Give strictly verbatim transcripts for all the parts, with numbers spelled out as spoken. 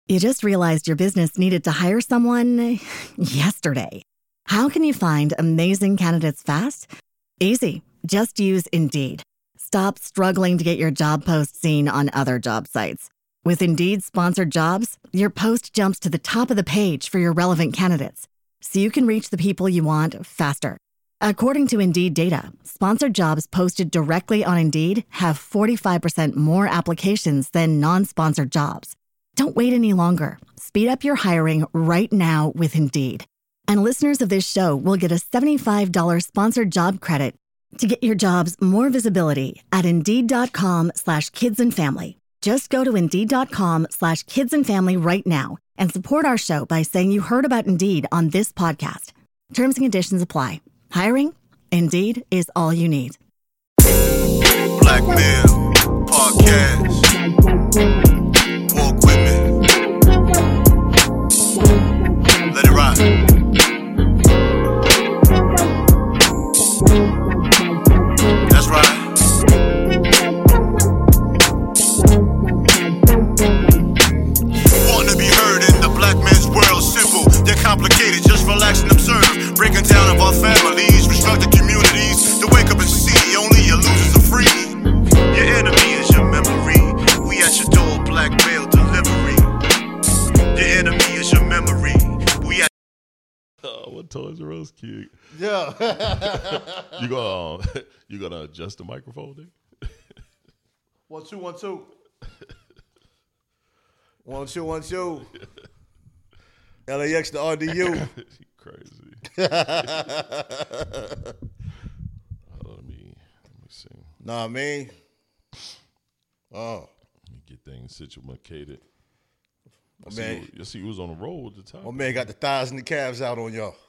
You just realized your business needed to hire someone yesterday. How can you find amazing candidates fast? Easy. Just use Indeed. Stop struggling to get your job post seen on other job sites. With Indeed sponsored jobs, your post jumps to the top of the page for your relevant candidates, so you can reach the people you want faster. According to Indeed data, sponsored jobs posted directly on Indeed have forty-five percent more applications than non-sponsored jobs. Don't wait any longer. Speed up your hiring right now with Indeed. And listeners of this show will get a seventy-five dollars sponsored job credit to get your jobs more visibility at Indeed.com slash kids and family. Just go to Indeed.com slash kids and family right now and support our show by saying you heard about Indeed on this podcast. Terms and conditions apply. Hiring? Indeed is all you need. Black Male Podcast. Walk with me. Let it ride. That's right. Want to be heard in the black man's world. Simple, they're complicated. Just relax and observe. Breaking down of our families, restructured communities. To wake up and see only your losers are free. Your enemy is your memory. We at your door, black mail delivery. Your enemy is your memory. We at. Oh, what Toys R Us kid? Yeah. You gonna um, you gonna adjust the microphone there? One, two, one, two. One, two, one, two. L A X to R D U. Crazy. Let me let me see. Nah, man. Oh. Let me get things situated. My I man, see, you see, you was on the road at the time. my man got the thighs and the calves out on y'all.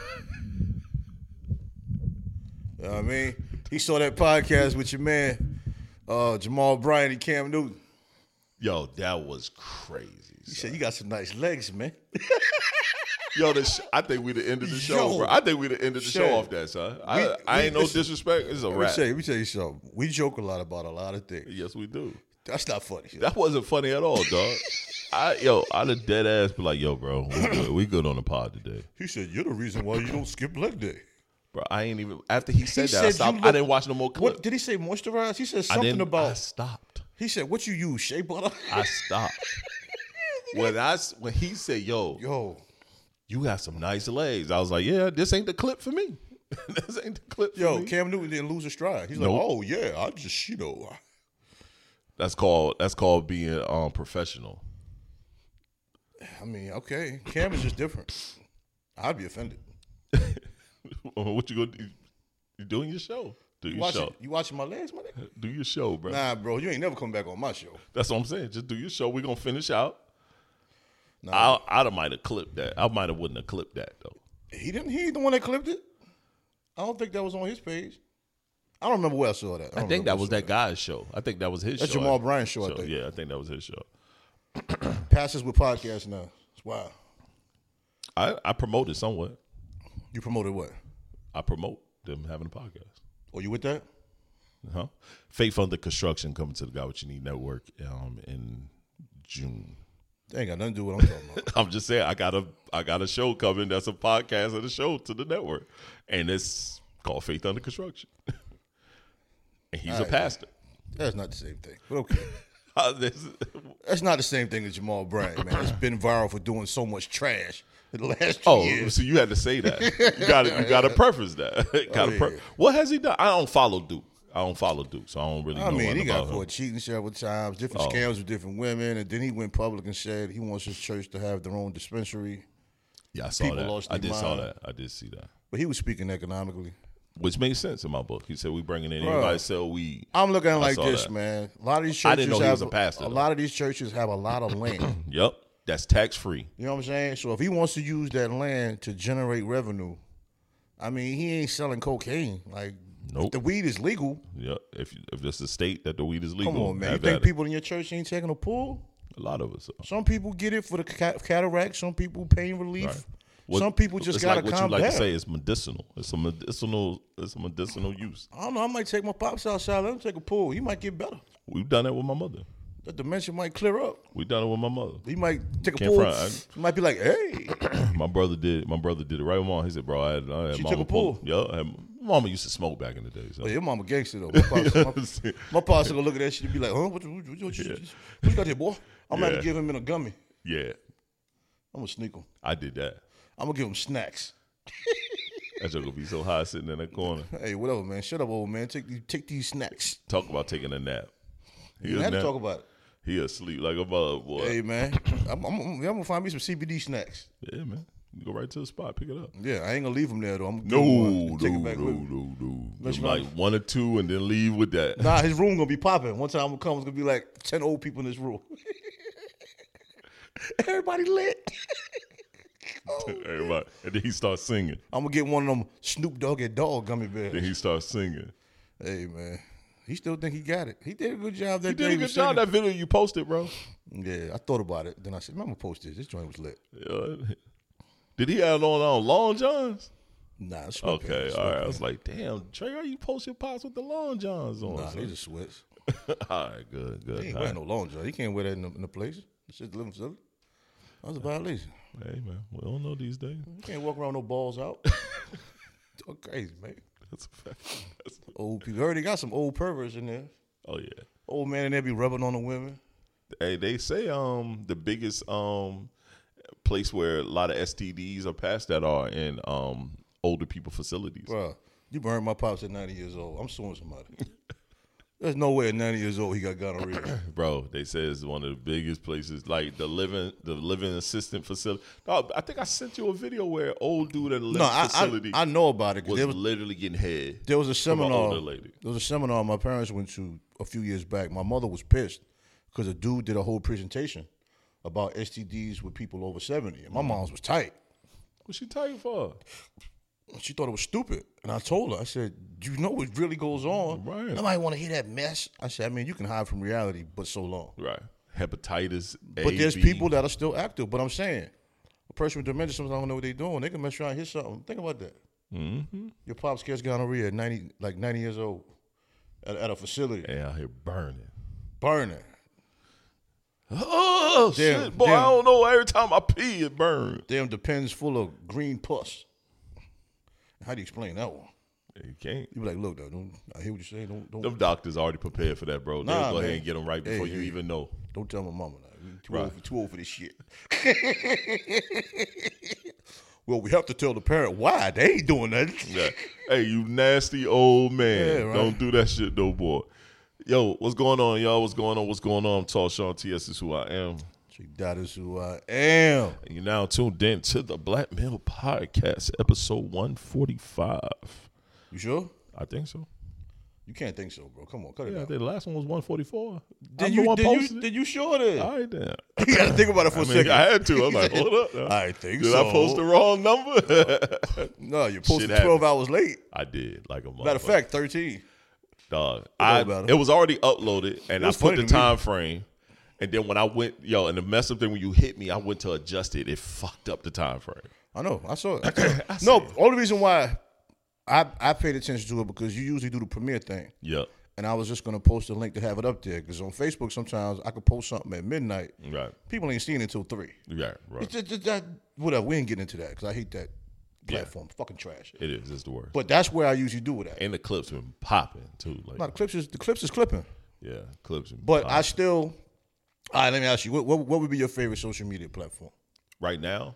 You know what I mean? He saw that podcast with your man, uh, Jamal Bryant and Cam Newton. Yo, that was crazy. He son. said, you got some nice legs, man. Yo, this, I think we'd have ended the show, Yo. bro. I think we'd have ended the Shit. show off that, son. I, We- I we- ain't no listen, disrespect. It's a Let me, rap. tell you, let me tell you something. We joke a lot about a lot of things. Yes, we do. That's not funny. That wasn't funny at all, dog. I yo, I'd have dead ass be like, yo, bro, we good. We good on the pod today. He said, you're the reason why you don't skip leg day. Bro, I ain't even after he said He that, said I you stopped. look- I didn't watch no more clips. What did he say? Moisturize? He said I something didn't I about. stopped. He said, "What you use? Shea butter?" I stopped. when I s- when he said, yo, Yo, you got some nice legs, I was like, yeah, this ain't the clip for me. This ain't the clip for yo, me. Cam Newton didn't lose a stride. He's Nope. like, "Oh yeah, I just you know." That's called that's called being um professional. I mean, okay, Cam is just different. I'd be offended. What you gonna do? You doing your show? Do You your watching, show. you watching my legs, my nigga? Do your show, bro. Nah, bro, you ain't never come back on my show. That's what I'm saying. Just do your show. We're gonna finish out. Nah, I I'd have might have clipped that. I might have wouldn't have clipped that though. he didn't. He ain't the one that clipped it. I don't think that was on his page. I don't remember where I saw that. I, don't think remember that where was I saw that guy's show. I think that was his That's show. Jamal Bryant's show, I think. Yeah, I think that was his show. Passes with podcasts now. It's wild. I, I promoted somewhat. You promoted what? I promote them having a podcast. Oh, you with that? Huh? Faith Under Construction coming to the Got What You Need Network um, in June. That ain't got nothing to do with what I'm talking about. I'm just saying I got a I got a show coming that's a podcast of the show to the network. And it's called Faith Under Construction. And he's All a right. pastor. That's not the same thing. But okay. Uh, this- That's not the same thing as Jamal Bryant, man. It's been viral for doing so much trash in the last two oh, years. so you had to say that. You got to you got to preface that. gotta Oh, pre- yeah. What has he done? I don't follow Duke. I don't follow Duke, so I don't really I know mean, nothing he got about caught him. cheating several times, different Oh. scams with different women, and then he went public and said he wants his church to have their own dispensary. Yeah, I saw people that. lost I their did saw mind. that. I did see that. But he was speaking economically. Which makes sense in my book. He said we bringing in Bruh. anybody sell weed. I'm looking at it I like saw this, that. man. A lot of these churches I didn't know he have was a pastor, a though. lot of these churches have a lot of land. Yep, that's tax free. You know what I'm saying? So if he wants to use that land to generate revenue, I mean, he ain't selling cocaine. Like, Nope. if the weed is legal, Yep. If if it's a state that the weed is legal, come on, man. You have think at it. people in your church ain't taking a pull? A lot of us. Are. Some people get it for the ca- cataract. Some people pain relief. Right. What- Some people just it's gotta like what calm you like down. to say is medicinal. It's a medicinal. It's a medicinal use. I don't know. I might take my pops outside. Let him take a pull. He might get better. We've done that with my mother. the dementia might clear up. We done it with my mother. He might take a Can't pull. front. I- He might be like, hey. My brother did. My brother did it right with mom. He said, "Bro, I had, I had She mama took a pull. Yeah, I had, mama used to smoke back in the day. So. Oh, your mama gangster, though. My pops, my, my pops gonna look at that shit and be like, huh? What, what, what, what, you- Yeah. what you got here, boy? I'm gonna Yeah. have to give him in a gummy. Yeah, I'm gonna sneak him. I did that. I'm gonna give him snacks. That joke gonna be so high sitting in that corner. Hey, whatever, man. Shut up, old man. Take these, take these snacks. Talk about taking a nap. He You a had to nap. talk about it. He asleep like a mother boy. Hey, man. I'm, I'm, I'm gonna find me some C B D snacks. Yeah, man. You go right to the spot, pick it up. Yeah, I ain't gonna leave them there though. I'm gonna No, give him one no, and take it back no, with me. no, no. Let's Give him like run. one or two and then leave with that. Nah, his room gonna be popping. One time I'm gonna come, it's gonna be like ten old people in this room. Everybody lit. Everybody. And then he starts singing. I'm gonna get one of them Snoop Dogg and Dog gummy bears. Then he starts singing. Hey man, he still think he got it. He did a good job that He day. did a He good was job. singing. That video you posted, bro. Yeah, I thought about it. Then I said, "Man, I'm gonna post this. This joint was lit." Yeah. Did he have on on Long Johns? Nah, it's Okay, sweatpants, all right. I sweatpants. was like, damn, Trey, how you post your pops with the Long Johns on? Nah, son? they just sweats. all right, good, good. He ain't All wearing right. no long john. He can't wear that in the, in the place. It's just a living facility. That was a violation. Hey, man, we don't know these days. You can't walk around with no balls out. Talk crazy, man. That's a fact. That's a- Old people. Already got some old perverts in there. oh, yeah. Old man in there be rubbing on the women. Hey, they say um the biggest um place where a lot of S T Ds are passed that are in um older people facilities. Bro, you burned my pops at ninety years old. I'm suing somebody. There's no way at ninety years old he got gonorrhea. Bro, they say it's one of the biggest places, like the living the living assistant facility. Dog, I think I sent you a video where an old dude at a living No, I, facility I I know about it. 'Cause was, there was literally getting head. there was a from an seminar. older lady. There was a seminar my parents went to a few years back. My mother was pissed because a dude did a whole presentation about S T Ds with people over seventy, and my mom's was tight. What's she tight for? She thought it was stupid. And I told her, I said, "Do you know what really goes on? Right. Nobody want to hear that mess." I said, I mean, you can hide from reality, but so long. Right. Hepatitis. A, But there's B. people that are still active. But I'm saying, a person with dementia sometimes don't know what they're doing. They can mess around and hit something. Think about that. Mm-hmm. Your pops gets gonorrhea at ninety, like ninety years old, at, at a facility, They out here burning. burning. Oh Damn, shit, boy! damn. I don't know. Every time I pee, it burns. Damn depends full of green pus. How do you explain that one? You can't. You be like, look, though, don't, I hear what you're saying. Don't, don't, Them doctors already prepared for that, bro. They'll Nah, go ahead man. and get them right Hey, before you hey. even know. don't tell my mama that. We too, Right. old for, too old for this shit. Well, we have to tell the parent why. They ain't doing nothing. Yeah. Hey, you nasty old man. Yeah, right. Don't do that shit no more. Yo, what's going on, y'all? What's going on? What's going on? I'm Tall Sean T S is who I am. She that is who I am. And you're now tuned in to the Black Male Podcast, episode one forty-five. You sure? I think so. You can't think so, bro. Come on, cut it Yeah, I out. think the last one was one forty-four. Did I'm you, the one did, you, posted it. did you sure then? All right, then. You got to think about it for I a mean, second. I had to. I'm like, hold up. now. I think Did so. I post the wrong number? No, you posted Shit twelve happened. hours late. I did, like a motherfucker. Matter of fact, thirteen. Dog, I, about it. it was already uploaded, and It I was put funny the to me. time frame. And then when I went, yo, and the mess up thing when you hit me, I went to adjust it. It fucked up the time frame. I know. I saw it. I saw it. No, only reason why I I paid attention to it because you usually do the premiere thing. Yep. And I was just going to post a link to have it up there because on Facebook sometimes I could post something at midnight. Right. People ain't seeing it until three. Right. Right. It's just, just that, whatever. We ain't getting into that because I hate that platform. Fucking trash. It is. It's the worst. But that's where I usually do it at. And the clips been popping too. Like, No, the clips is the clips is clipping. yeah, clips. Been But popping. I still. All right, let me ask you. What, what what would be your favorite social media platform? right now.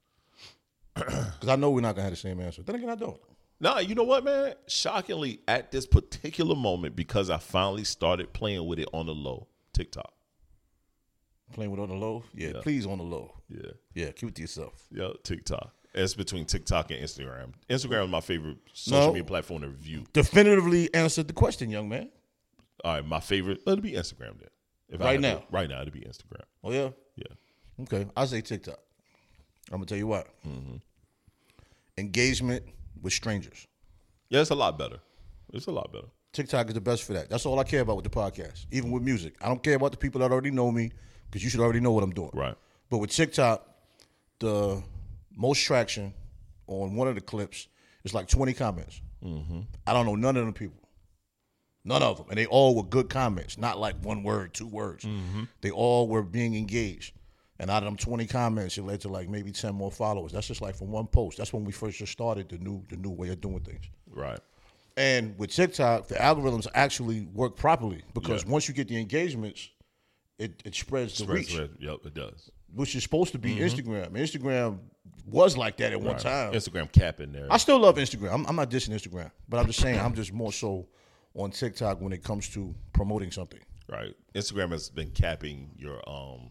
Because I know we're not gonna have the same answer. Then again, I don't. Nah, you know what, man? Shockingly, at this particular moment, because I finally started playing with it on the low, TikTok. Playing with on the low. Yeah, Yeah. please on the low. Yeah. Yeah, keep it to yourself. Yeah, TikTok. It's between TikTok and Instagram. Instagram is my favorite social No. media platform to review. Definitively answered the question, young man. All right, my favorite, it'll be Instagram then. If I Right had to- now? right now, it'll be Instagram. Oh yeah. Yeah. Okay, I say TikTok. I'm gonna tell you what. Mm-hmm. Engagement with strangers. Yeah, it's a lot better. It's a lot better. TikTok is the best for that. That's all I care about with the podcast. Even with music, I don't care about the people that already know me because you should already know what I'm doing. Right. But with TikTok, the most traction on one of the clips is like twenty comments. Mm-hmm. I don't know none of them people. None of them. And they all were good comments, not like one word, two words. Mm-hmm. They all were being engaged. And out of them twenty comments, it led to like maybe ten more followers. That's just like from one post. That's when we first just started the new the new way of doing things. Right. And with TikTok, the algorithms actually work properly because Yeah. once you get the engagements, it, it spreads the Spreads reach, red. Yep, it does. which is supposed to be Instagram. Instagram was like that at one Right. time. Instagram cap in there. I still love Instagram. I'm, I'm not dissing Instagram, but I'm just saying I'm just more so on TikTok when it comes to promoting something. Right. Instagram has been capping your um.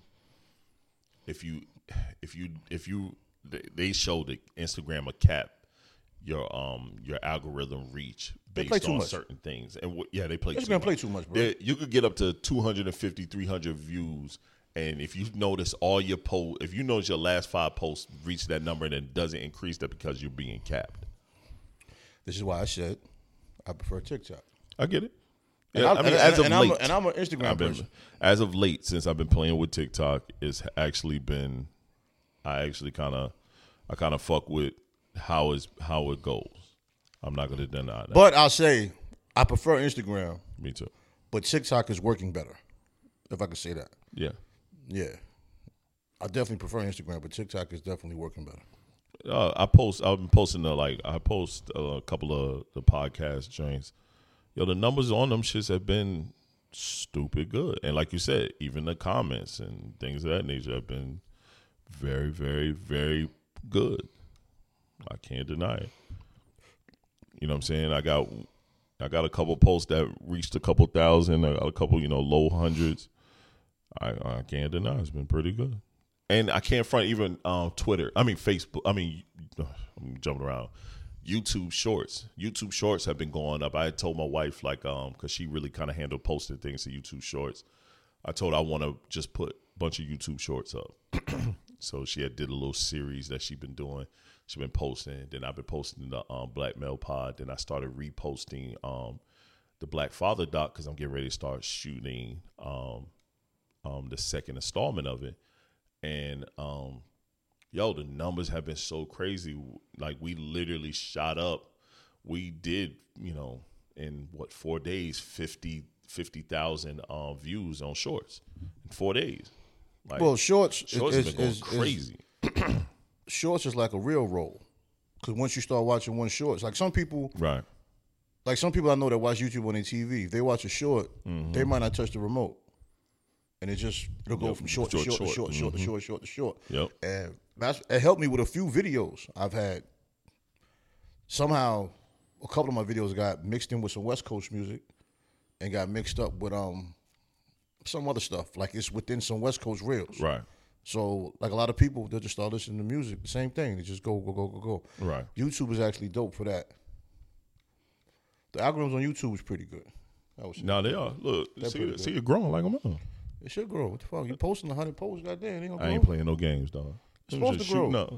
If you, if you, if you, they- they show the Instagram a cap your um your algorithm reach They based play too on much. certain things, and what, yeah, they play. Instagram too much. play too much, bro. They- you could get up to two hundred fifty, three hundred views, and if you notice all your posts, if you notice your last five posts reach that number and it doesn't increase that because you're being capped. This is why I said I prefer TikTok. I get it. And Yeah, I'm- I mean, and- as of and I'm a- late, and I'm an Instagram I've been- person. As of late, since I've been playing with TikTok, it's actually been, I actually kind of, I kind of fuck with how is how it goes. I'm not gonna deny that. But I'll say I prefer Instagram, Me too. but TikTok is working better, if I can say that. Yeah. Yeah. I definitely prefer Instagram, but TikTok is definitely working better. Uh, I post. I've been posting the like. I post uh, a couple of the podcast joints. Yo, the numbers on them shits have been stupid good, and like you said, even the comments and things of that nature have been very, very, very good. I can't deny it. You know what I'm saying? I got, I got a couple posts that reached a couple thousand. I got a couple, you know, low hundreds. I I can't deny it's been pretty good. And I can't front even um, Twitter. I mean Facebook. I mean, I'm jumping around. YouTube Shorts. YouTube Shorts have been going up. I had told my wife like um because she really kind of handled posting things to YouTube Shorts. I told her I want to just put a bunch of YouTube Shorts up. So she had did a little series that she'd been doing. She's been posting. Then I've been posting the um, Black Male Pod. Then I started reposting um the Black Father doc because I'm getting ready to start shooting um um the second installment of it. And, um, yo, the numbers have been so crazy. Like, we literally shot up. We did, you know, in, what, four days, fifty thousand um, views on Shorts in four days. Like, Well, Shorts, Shorts is, have been going is- is- crazy. Shorts is like a real roll. Because once you start watching one Shorts, like some people, Right. like some people I know that watch YouTube on their T V, if they watch a short, they might not touch the remote. And it just, it'll go Yep, from short to short, short to short. short to short to Mhm. short, short to short. Yep. And that's, it helped me with a few videos I've had. Somehow, a couple of my videos got mixed in with some West Coast music and got mixed up with um some other stuff. Like it's within some West Coast reels. Right. So, like a lot of people, they'll just start listening to music. The same thing. They just go, go, go, go, go. Right. YouTube is actually dope for that. The algorithms on YouTube is pretty good. I would say. Now they are. Look, They're see, pretty it- good. see it growing like I'm on. It should grow. What the fuck? You posting a hundred posts? Goddamn, they gonna grow. I ain't playing no games, dog. It's supposed Just to grow. shooting up.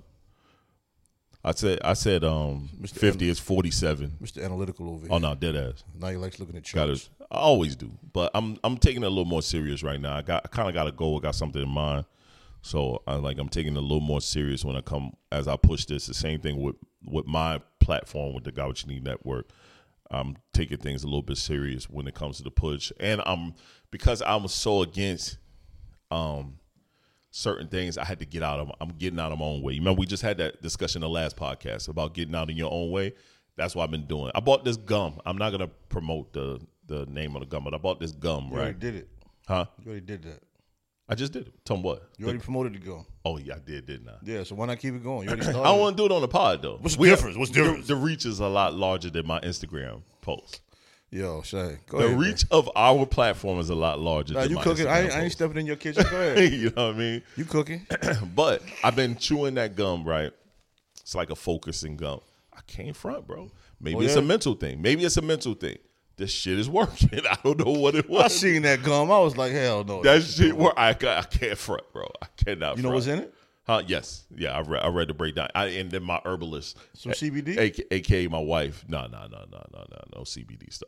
I said, I said, um, Mister fifty M- is forty-seven. Mister Analytical over here. Oh no, dead ass. Now he likes looking at Got charts. to. I always do, but I'm I'm taking it a little more serious right now. I got I kind of got a goal. I got something in mind, so I like I'm taking it a little more serious when I come as I push this. The same thing with with my platform with the Got What You Need Network. I'm taking things a little bit serious when it comes to the push, and I'm because I'm so against um certain things. I had to get out of. I'm getting out of my own way. You remember we just had that discussion in the last podcast about getting out in your own way. That's what I've been doing. I bought this gum. I'm not gonna promote the the name of the gum, but I bought this gum, You right? already did it. Huh? You already did that. I just did it. Tell them what? You already promoted the go. Oh yeah, I did, didn't I? Yeah, so why not keep it going? You already started. I don't want to do it on the pod though. What's the We- difference? What's the the- difference? The reach is a lot larger than my Instagram post. Yo, Shay, go The ahead. reach of our platform is a lot larger Nah, than you my cooking? Instagram I ain't, I ain't post. stepping in your kitchen. Go ahead. You know what I mean? You cooking? But I've been chewing that gum, right? It's like a focusing gum. I can't front, bro. Maybe Oh, it's yeah? a mental thing. Maybe it's a mental thing. This shit is working. I don't know what it was. I seen that gum. I was like, hell no. that shit work. I, ca- I can't front, bro. I cannot. You know front. what's in it? Huh? Yes. Yeah. I read. I read the breakdown. I, and then my herbalist, Some C B D? A K A my wife. No, no, no, no, no, no, no C B D stuff.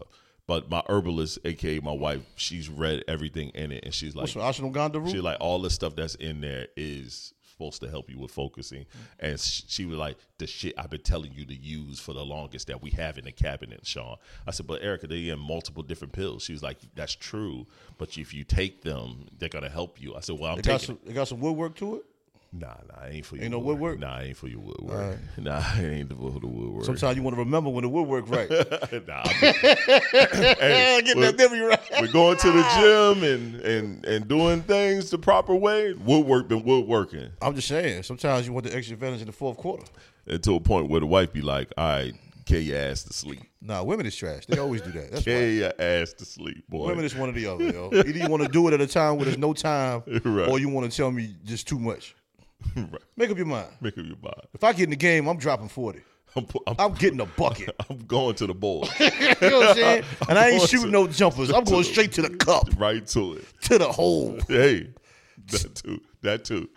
But my herbalist, aka my wife, she's read everything in it, and she's like, "What's ashwagandha root?" She's like, all the stuff that's in there is supposed to help you with focusing. And she was like, the shit I've been telling you to use for the longest that we have in the cabinet, Sean. I said, but Erica, they in multiple different pills. She was like, that's true, but if you take them, they're gonna help you. I said, well, I'm it taking got some, it got some woodwork to it. Nah, nah, it ain't for you. Ain't no woodwork? Nah, it ain't for your woodwork. Right. Nah, it ain't for the woodwork. Sometimes you want to remember when the woodwork right. nah, hey, get that memory right. We're going to the gym and, and, and doing things the proper way. Woodwork been woodworking. I'm just saying, sometimes you want the extra advantage in the fourth quarter. And to a point where the wife be like, all right, carry your ass to sleep. Nah, women is trash. They always do that. That's carry why. your ass to sleep, boy. Women is one or the other, yo. Either you want to do it at a time where there's no time, right. or you want to tell me just too much. Right. Make up your mind. Make up your mind. If I get in the game, I'm dropping forty. I'm, I'm, I'm getting a bucket. I'm going to the board. You know what I'm saying? And I ain't shooting to, no jumpers. I'm going straight to the cup. Right to it. To the hole. Hey, that too. That too.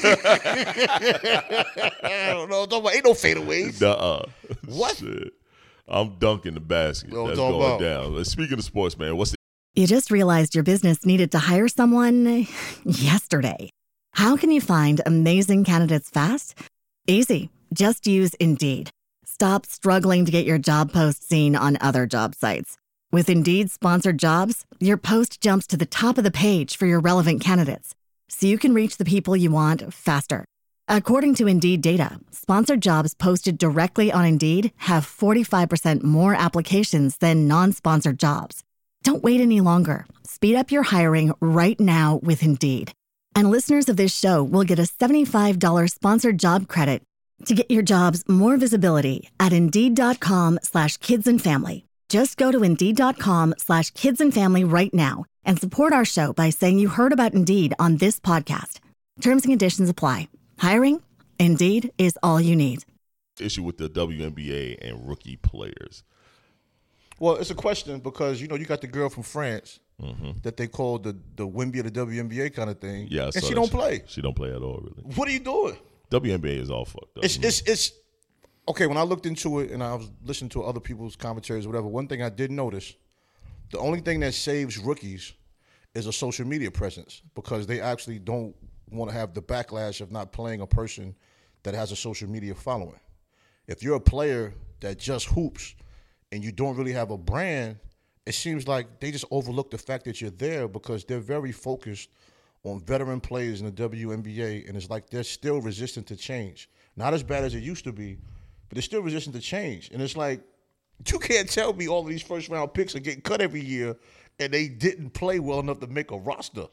I don't know. Don't, ain't no fadeaways. Nuh-uh. What? Shit. I'm dunking the basket. Well, That's going about. down. Speaking of sports, man, what's the You just realized your business needed to hire someone yesterday. How can you find amazing candidates fast? Easy. Just use Indeed. Stop struggling to get your job post seen on other job sites. With Indeed sponsored jobs, your post jumps to the top of the page for your relevant candidates, so you can reach the people you want faster. According to Indeed data, sponsored jobs posted directly on Indeed have forty-five percent more applications than non-sponsored jobs. Don't wait any longer. Speed up your hiring right now with Indeed. And listeners of this show will get a seventy-five dollars sponsored job credit to get your jobs more visibility at Indeed.com slash kids and family. Just go to Indeed.com slash kids and family right now and support our show by saying you heard about Indeed on this podcast. Terms and conditions apply. Hiring? Indeed is all you need. issue with the W N B A and rookie players? Well, it's a question because, you know, you got the girl from France mm-hmm. that they call the, the Wemby of the W N B A kind of thing. Yeah, and she don't she, play. She don't play at all, really. What are you doing? W N B A is all fucked up. It's, it's, it's, okay, when I looked into it and I was listening to other people's commentaries or whatever, one thing I did notice, the only thing that saves rookies is a social media presence because they actually don't want to have the backlash of not playing a person that has a social media following. If you're a player that just hoops and you don't really have a brand, it seems like they just overlook the fact that you're there because they're very focused on veteran players in the W N B A, and it's like they're still resistant to change. Not as bad as it used to be, but they're still resistant to change. And it's like, you can't tell me all of these first-round picks are getting cut every year and they didn't play well enough to make a roster.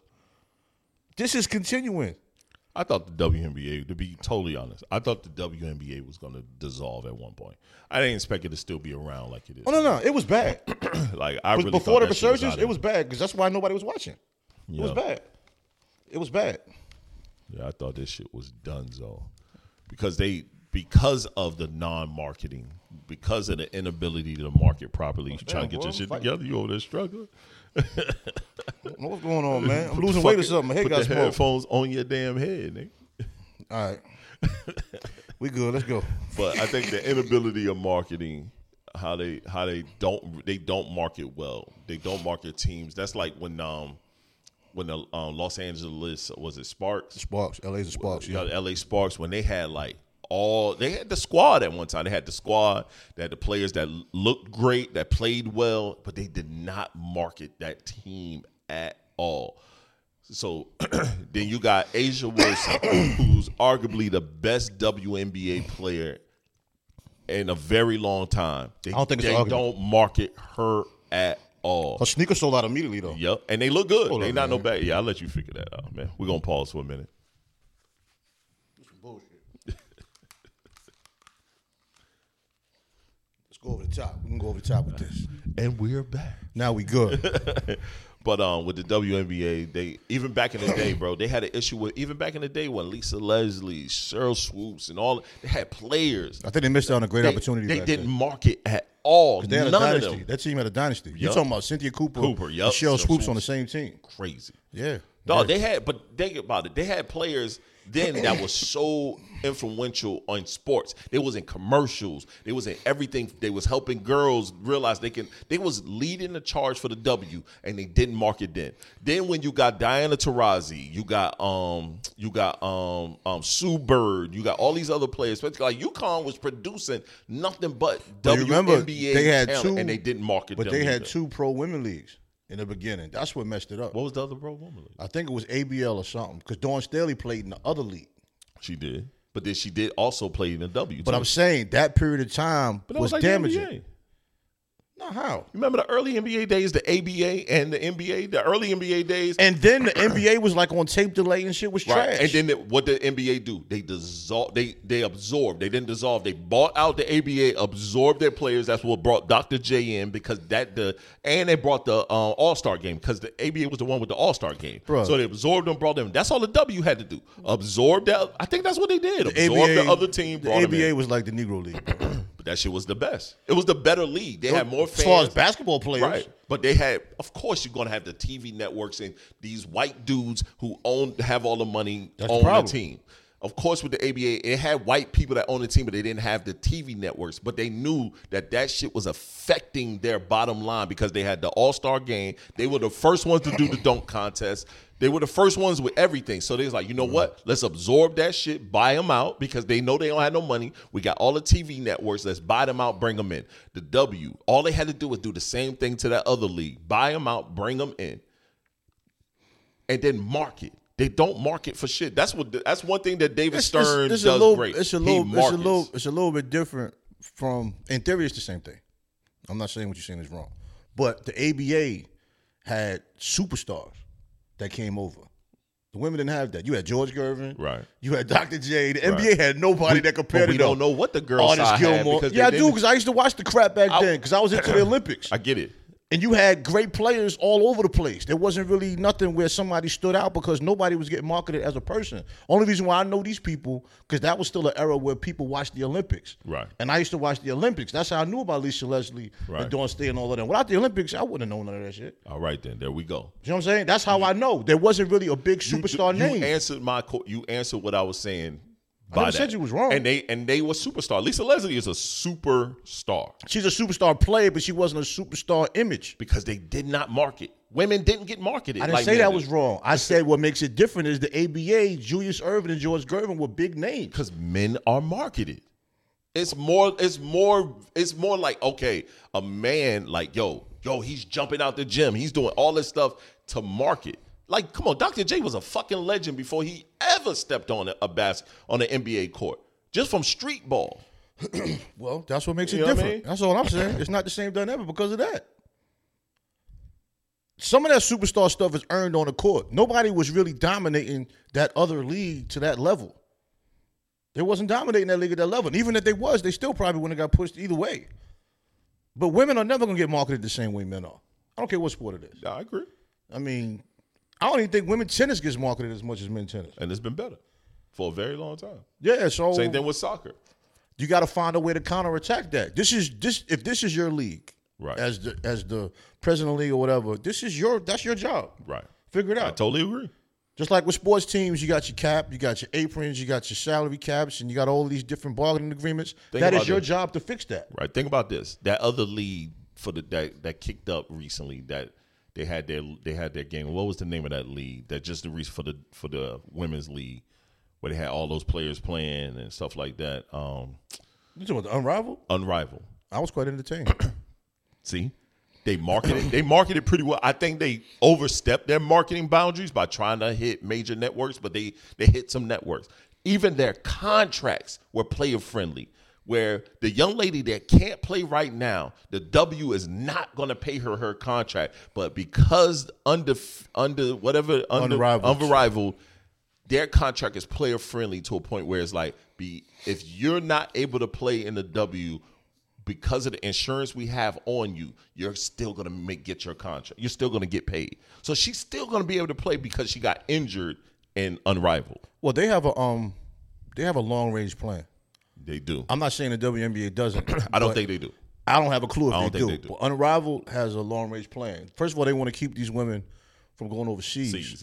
This is continuing. I thought the W N B A, to be totally honest, I thought the W N B A was going to dissolve at one point. I didn't expect it to still be around like it is. Oh, no, no. It was bad. like I really Before the that shit was resurgence, out it was bad because that's why nobody was watching. It Yeah. was bad. It was bad. Yeah, I thought this shit was donezo. Because they because of the non-marketing, because of the inability to market properly, you trying to get boy, your shit fight. together, you over there struggling. I don't know what's going on, man? I'm Put losing the weight or fucking- something. My head Put got the smoked. headphones on your damn head, nigga. All right. We good. Let's go. But I think the inability of marketing, how they how they don't they don't market well. They don't market teams. That's like when um when the um, Los Angeles was it Sparks? Sparks. L A's the Sparks. Yeah, Yeah. L A Sparks when they had like all they had the squad at one time. They had the squad, they had the players that looked great, that played well, but they did not market that team at all. So then you got Asia Wilson, who's arguably the best W N B A player in a very long time. They, I don't think it's they an argument. don't market her at all. Her sneaker sold out immediately, though. Yep, and they look good. Hold they on, not no man. bad. Yeah, I'll let you figure that out, man. We're gonna pause for a minute. Bullshit. Let's go over the top. We can go over the top with this. And we're back. Now we good. But um, with the W N B A, they even back in the day, bro, they had an issue with even back in the day when Lisa Leslie, Cheryl Swoops, and all they had players. I think they missed out on a great They, opportunity. they back didn't then. market at all. They had a None of dynasty. them. That team had a dynasty. You're Yup. talking about Cynthia Cooper, Cooper, yup. and Cheryl Cheryl Swoops on the Swoops. same team. Crazy. Yeah. Dog, yeah. they had, but think about it. They had players then that was so influential on sports. They was in commercials. They was in everything. They was helping girls realize they can. They was leading the charge for the W, and they didn't market then. Then when you got Diana Taurasi, you got um, you got um, um, Sue Bird, you got all these other players. Especially like UConn was producing nothing but But W remember, N B A they had talent, two, and they didn't market. But them they had either. two pro women leagues in the beginning. That's what messed it up. What was the other pro woman league? I think it was A B L or something because Dawn Staley played in the other league. She did, but then she did also play in the W. But too. I'm saying that period of time but that was, was like the N B A. damaging. No, how? You remember the early N B A days, the A B A and the N B A, the early N B A days? And then the N B A was like on tape delay and shit was Right. trash. And then the, what did the N B A do? They dissolve. They they absorbed. They didn't dissolve. They bought out the A B A, absorbed their players. That's what brought Doctor J in because that the and they brought the uh, All Star game because the A B A was the one with the All Star game. Bruh. So they absorbed them, brought them. That's all the W had to do. Absorb that. I think that's what they did. the Absorb A B A, the other team. The Brought A B A them in. was like the Negro League. bro. But that shit was the best. It was the better league. They had more fans. As far as basketball players. Right. But they had, of course, you're going to have the T V networks and these white dudes who own, have all the money, That's the own the, problem. team. Of course, with the A B A, it had white people that own the team, but they didn't have the T V networks. But they knew that that shit was affecting their bottom line because they had the All-Star game. They were the first ones to do the dunk contest. They were the first ones with everything. So they was like, you know what? Let's absorb that shit, buy them out because they know they don't have no money. We got all the T V networks. Let's buy them out, bring them in. The W, all they had to do was do the same thing to that other league. Buy them out, bring them in, and then market. They don't market for shit. That's what. That's one thing that David It's, Stern it's, it's does a little, great. It's a He little, it's a markets. little, it's a little bit different from. In theory, it's the same thing. I'm not saying what you're saying is wrong, but the A B A had superstars that came over. The women didn't have that. You had George Gervin, Right. You had Doctor J. The N B A Right. had nobody We- that compared but we to them. don't know what the girls Artist side had Gilmore. because Yeah, I they do didn't- because I used to watch the crap back I- then because I was into the Olympics. I get it. And you had great players all over the place. There wasn't really nothing where somebody stood out because nobody was getting marketed as a person. Only reason why I know these people, because that was still an era where people watched the Olympics. Right. And I used to watch the Olympics. That's how I knew about Lisa Leslie Right. and Dawn Staley and all of them. Without the Olympics, I wouldn't have known none of that shit. All right, then there we go. You know what I'm saying? That's how I know. There wasn't really a big superstar you, name. You answered my. co- You answered what I was saying. I by never that. said you was wrong. And they and they were superstar. Lisa Leslie is a superstar She's a superstar player, but she wasn't a superstar image. because they did not market. Women didn't get marketed. I didn't like say men that did. was wrong. I said what makes it different is the A B A, Julius Erving and George Gervin were big names. because men are marketed. It's more. It's more. It's more like okay, a man like yo, yo, he's jumping out the gym. He's doing all this stuff to market. Like, come on, Doctor J was a fucking legend before he ever stepped on a, a bas- on an N B A court, just from street ball. Well, that's what makes it You know what I different. mean? That's all I'm saying. It's not the same dynamic because of that. Some of that superstar stuff is earned on the court. Nobody was really dominating that other league to that level. They wasn't dominating that league at that level. And even if they was, they still probably wouldn't have got pushed either way. But women are never going to get marketed the same way men are. I don't care what sport it is. Yeah, I agree, I mean, I don't even think women tennis gets marketed as much as men tennis. and it's been better for a very long time. Yeah, so Same thing with soccer. you got to find a way to counterattack that. This is this if this is your league, Right. As the as the president of the league or whatever, this is your that's your job. Right. Figure it I out. totally agree. Just like with sports teams, you got your cap, you got your aprons, you got your salary caps, and you got all these different bargaining agreements. Think That about is your this. job to fix that. Right. Think about this. That other league for the that, that kicked up recently that they had their they had their game. What was the name of that league? That just the reason for the for the women's league where they had all those players playing and stuff like that. Um, You talking about the Unrivaled? Unrivaled. I was quite entertained. See, they marketed. They marketed pretty well. I think they overstepped their marketing boundaries by trying to hit major networks, but they they hit some networks. Even their contracts were player friendly, where the young lady that can't play right now, the W is not going to pay her her contract, but because under under whatever under Unrivaled. unrivaled, their contract is player friendly to a point where it's like, be if you're not able to play in the W. Because of the insurance we have on you, you're still gonna make get your contract. You're still gonna get paid. So she's still gonna be able to play because she got injured and unrivaled. Well, they have a um, they have a long range plan. They do. I'm not saying the W N B A doesn't. I don't but think they do. I don't have a clue if I they, don't do. think they do. But Unrivaled has a long range plan. First of all, they want to keep these women from going overseas. Seas, yep.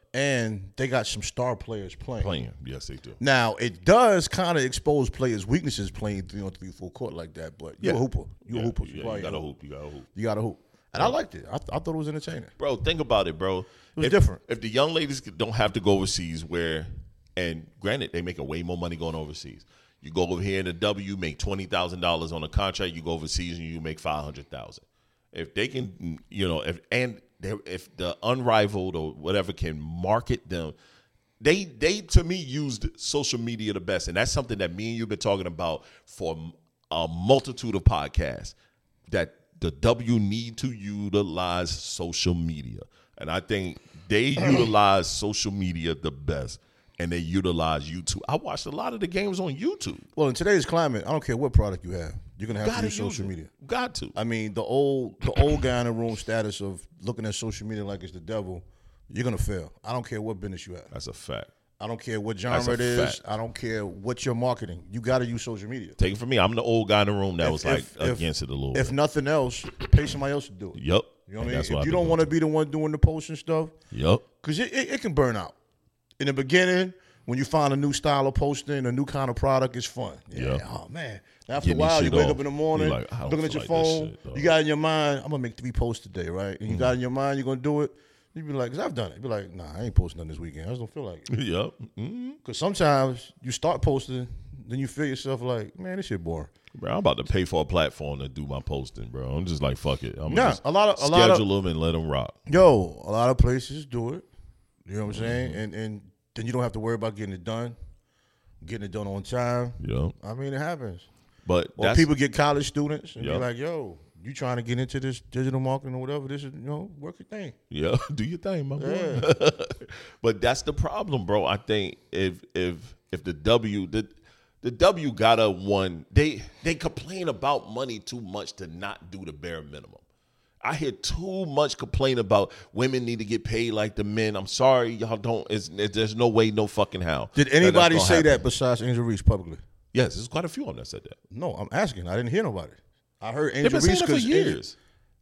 and they got some star players playing. Playing, yes, they do. Now it does kind of expose players' weaknesses playing three on three full court like that. But you're Yeah. a hooper. You're Yeah, a hooper. yeah, You, you probably got to a hoop. You got to hoop. You got to hoop. And I liked it. I, th- I thought it was entertaining. Bro, think about it, bro. It was if, different. If the young ladies don't have to go overseas, where, and granted, they making way more money going overseas. You go over here in the W, make twenty thousand dollars on a contract. You go overseas and you make five hundred thousand. If they can, you know, if and if the Unrivaled or whatever can market them, they they to me used social media the best, and that's something that me and you've been talking about for a multitude of podcasts. That the W need to utilize social media. And I think they utilize social media the best, and they utilize YouTube. I watched a lot of the games on YouTube. Well, in today's climate, I don't care what product you have. You're going to have Gotta to use use social it. media. Got to. I mean, the old the old guy in the room status of looking at social media like it's the devil, you're going to fail. I don't care what business you have. That's a fact. I don't care what That's genre a it is. fact. I don't care what you're marketing. You got to use social media. Take it from me. I'm the old guy in the room that If- was like if- if- against it a little If bit. nothing else, pay somebody else to do it. Yep. You know what And I mean? that's If what I've you been don't doing want to too. be the one doing the post and stuff, Yep. because it, it, it can burn out. In the beginning, when you find a new style of posting, a new kind of product, it's fun. Yeah. Yeah. Oh, man. After Getting a while, these you shit wake off. up in the morning, You're like, I don't looking at feel your like this phone. shit, dog. You got in your mind, I'm going to make three posts today, right? And you Mm-hmm. got in your mind, you're going to do it. You be like, because I've done it. You be like, nah, I ain't posting nothing this weekend. I just don't feel like it. Yep. Mm-hmm. Because sometimes you start posting, then you feel yourself like, man, this shit boring. Bro, I'm about to pay for a platform to do my posting, bro. I'm just like, fuck it. I'm Nah, just a lot of- a schedule lot of- them and let them rock. Yo, a lot of places do it. You know what I'm saying? Mm-hmm. And and then you don't have to worry about getting it done, getting it done on time. Yep. I mean, it happens. But Or that's, people get college students and Yep. be like, yo, you trying to get into this digital marketing or whatever, this is, you know, work your thing. yeah, do your thing, my boy. Yeah. But that's the problem, bro. I think if if if the W the the W gotta one, they they complain about money too much to not do the bare minimum. I hear too much complaint about women need to get paid like the men. I'm sorry, y'all don't. It's, it's, there's no way, no fucking how. Did that that's anybody gonna say happen. that besides Angel Reese publicly? Yes, there's quite a few of them that said that. No, I'm asking. I didn't hear nobody. I heard They've Angel been saying Reese that for because years.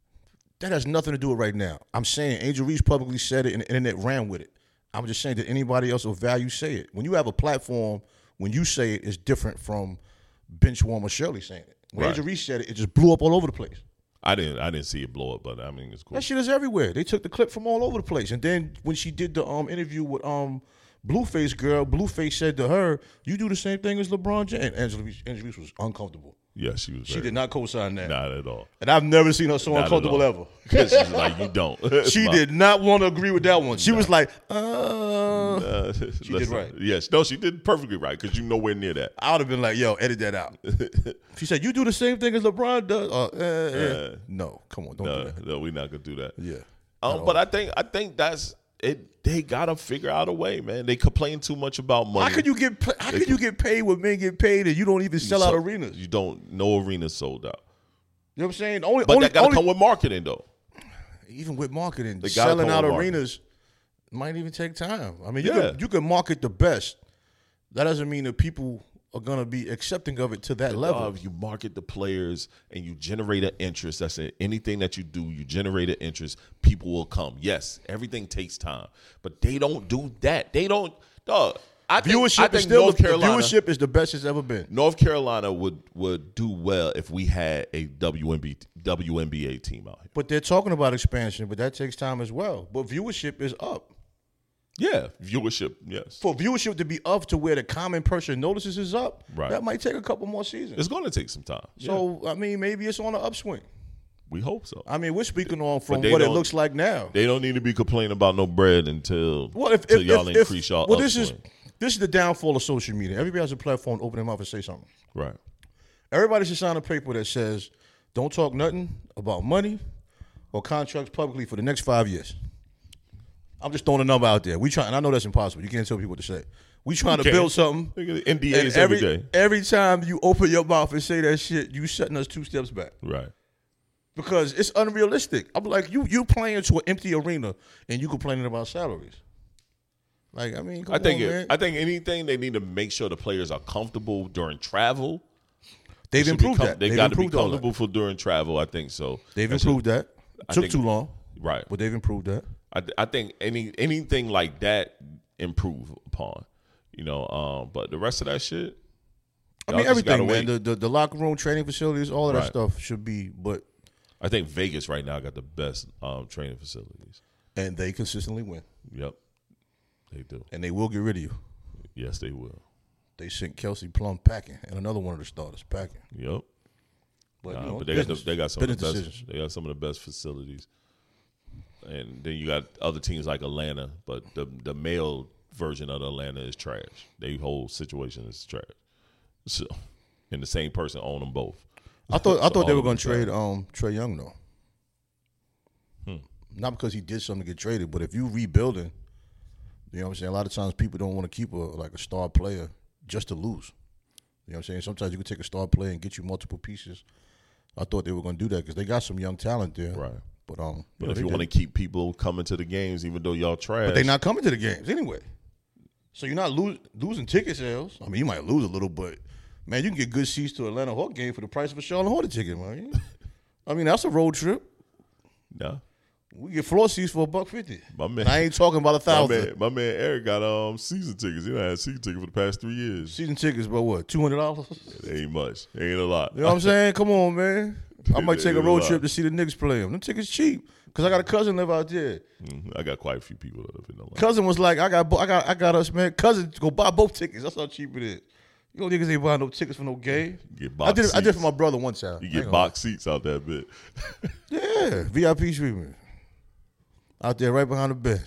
that has nothing to do with right now. I'm saying Angel Reese publicly said it and the internet ran with it. I'm just saying that anybody else of value say it. When you have a platform, when you say it, it's different from Benchwarmer Shirley saying it. When Right. Angel Reese said it, it just blew up all over the place. I didn't I didn't see it blow up, but I mean it's cool. That shit is everywhere. They took the clip from all over the place. And then when she did the um interview with um Blueface girl, Blueface said to her, "You do the same thing as LeBron James." And Angela Reese, Angela Reese was uncomfortable. Yeah, she was. She very- did not co-sign that. Not at all. And I've never seen her so Not at uncomfortable all. ever. Because she's like, you don't. She My- did not want to agree with that one. She was like, uh. Uh, She did listen, right. Yes. No, she did perfectly right because you nowhere near that. I would have been like, yo, edit that out. She said, you do the same thing as LeBron does. Uh, eh, eh. Uh, no, come on, don't No, do that. no, we're not gonna do that. Yeah. Um, but I think I think that's it. They gotta figure out a way, man. They complain too much about money. How could you get pa- how could you get paid when men get paid and you don't even sell out So- arenas? You You don't. No arenas sold out. know what I'm saying? Only, But only, that gotta only- come with marketing, though. even with marketing, They gotta selling come out with marketing. arenas might even take time. I mean, you Yeah. can you can market the best. That doesn't mean that people are gonna be accepting of it to that level. Uh, if you market the players and you generate an interest, that's it. Anything that you do, you generate an interest, people will come. Yes, everything takes time, but they don't do that. They don't. Dog, I think, Viewership I is think still North the Carolina. viewership is the best it's ever been. North Carolina would would do well if we had a W N B A, W N B A team out here. But they're talking about expansion, but that takes time as well. But viewership is up. Yeah, viewership. Yes, For viewership to be up to where the common person notices is up, Right. that might take a couple more seasons. it's going to take some time. Yeah, So, I mean, maybe it's on an upswing. we hope so. I mean, we're speaking on from they what it don't- looks like now. They don't need to be complaining about no bread until Well, if, until if, y'all if, increase if y'all well, this is upswing. this is the downfall of social media. Everybody has a platform to open their mouth and say something. Right. Everybody should sign a paper that says, "Don't talk nothing about money or contracts publicly for the next five years." I'm just throwing a number out there. We try, and I know that's impossible. You can't tell people what to say. We trying to can't. build something. Look at the N D And As every every day. every time you open your mouth and say that shit, you setting us two steps back Right. because it's unrealistic. I'm like, you you playing to an empty arena and you complaining about salaries. Like, I mean, come I think on, it, man. I think anything they need to make sure the players are comfortable during travel. They've should be improved com- that. They They've got to be improved all that. comfortable for during travel. I think so. They've That should- improved that. I Took think- too long, Right. but they've improved that. I I think any anything like that improve upon, you know. Um, but the rest of that shit, I mean, everything, man. Wait. The, the the locker room, training facilities, all of that Right. stuff should be. But I think Vegas right now got the best um, training facilities. And they consistently win. Yep, they do. And they will get rid of you. Yes, they will. They sent Kelsey Plum packing, and another one of the starters packing. Yep. But, Nah, you know, but they business, got the, they got some of the best. decisions. They got some of the best facilities. And then you got other teams like Atlanta, but the the male version of Atlanta is trash. Their whole situation is trash. So, and the same person own them both. I thought I So thought they all were of going to them trade trash. um Trae Young though. Hmm. Not because he did something to get traded, but if you rebuilding, you know what I'm saying. A lot of times people don't want to keep a like a star player just to lose. You know what I'm saying. Sometimes you can take a star player and get you multiple pieces. I thought they were going to do that because they got some young talent there. Right. But um, But know, if they you want to did. keep people coming to the games, even though y'all trash, but they're not coming to the games anyway. So you're not lose, losing ticket sales. I mean, you might lose a little, but man, you can get good seats to Atlanta Hawk game for the price of a Charlotte Hornet ticket, man. I mean, that's a road trip. No. We get floor seats for a buck fifty. My man, And I ain't talking about a my thousand. man, my man Eric got um season tickets. He done had season tickets for the past three years. Season tickets, but what? Two hundred dollars. It ain't much. It ain't a lot. You know what I'm saying? Come on, man. I might take a It road is a trip lot. to see the Knicks play them. Them tickets cheap because I got a cousin live out there. Mhm. I got quite a few people that live in Atlanta. Cousin was like, I got, bo- I got, I got us, man. Cousin, go buy both tickets. That's how cheap it is. You know, niggas ain't buying no tickets for no game. You get I did, box it, I did it for seats. my brother one time. You I get ain't box seats out that bit. gonna lie. Yeah, V I P treatment out there, right behind the bench.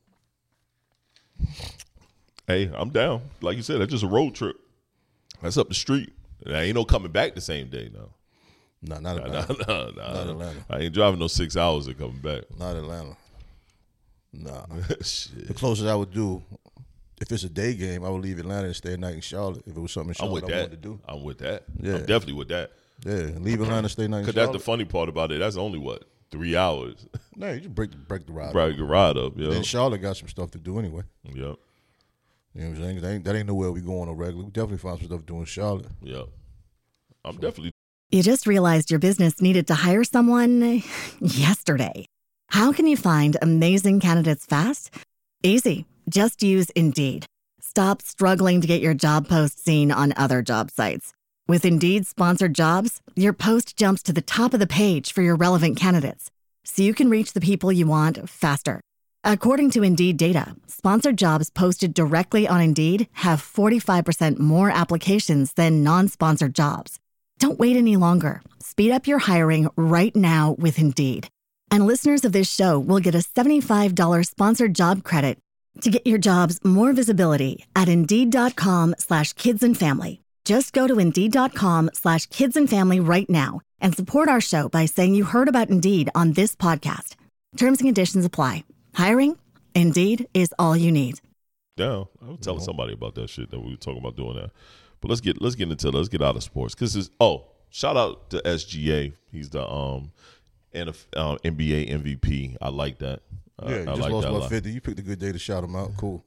Hey, I'm down. Like you said, that's just a road trip. That's up the street. There ain't no coming back the same day now. Nah, not Nah, Atlanta. nah, nah, nah. Not Atlanta. I ain't driving no six hours and coming back. Not Atlanta. Nah. Shit. The closest I would do, if it's a day game, I would leave Atlanta and stay a night in Charlotte. If it was something in I'm Charlotte with I that. wanted to do. I'm with that. Yeah. I'm definitely with that. Yeah, leave Atlanta, stay a night in Because Charlotte. that's the funny part about it. That's only, what, three hours? No, you just break the, break the ride. Probably get ride up, yo. Then Charlotte got some stuff to do anyway. Yep, You know what I'm saying? That ain't, that ain't nowhere we go on a regular. We definitely find some stuff to do in Charlotte. yep. I'm definitely You just realized your business needed to hire someone yesterday. How can you find amazing candidates fast? Easy. Just use Indeed. Stop struggling to get your job post seen on other job sites. With Indeed sponsored jobs, your post jumps to the top of the page for your relevant candidates, so you can reach the people you want faster. According to Indeed data, sponsored jobs posted directly on Indeed have forty-five percent more applications than non-sponsored jobs. Don't wait any longer. Speed up your hiring right now with Indeed. And listeners of this show will get a seventy-five dollars sponsored job credit to get your jobs more visibility at Indeed.com slash kids and family. Just go to Indeed.com slash kids and family right now and support our show by saying you heard about Indeed on this podcast. Terms and conditions apply. Hiring? Indeed is all you need. down. I was telling somebody about that shit that we were talking about doing that. But let's get let's get into let's get out of sports because this oh shout out to S G A. He's the um, N F L, uh N B A M V P. I like that. Uh, Yeah, you I just like lost that a about lot. fifty. You picked a good day to shout him out. Cool.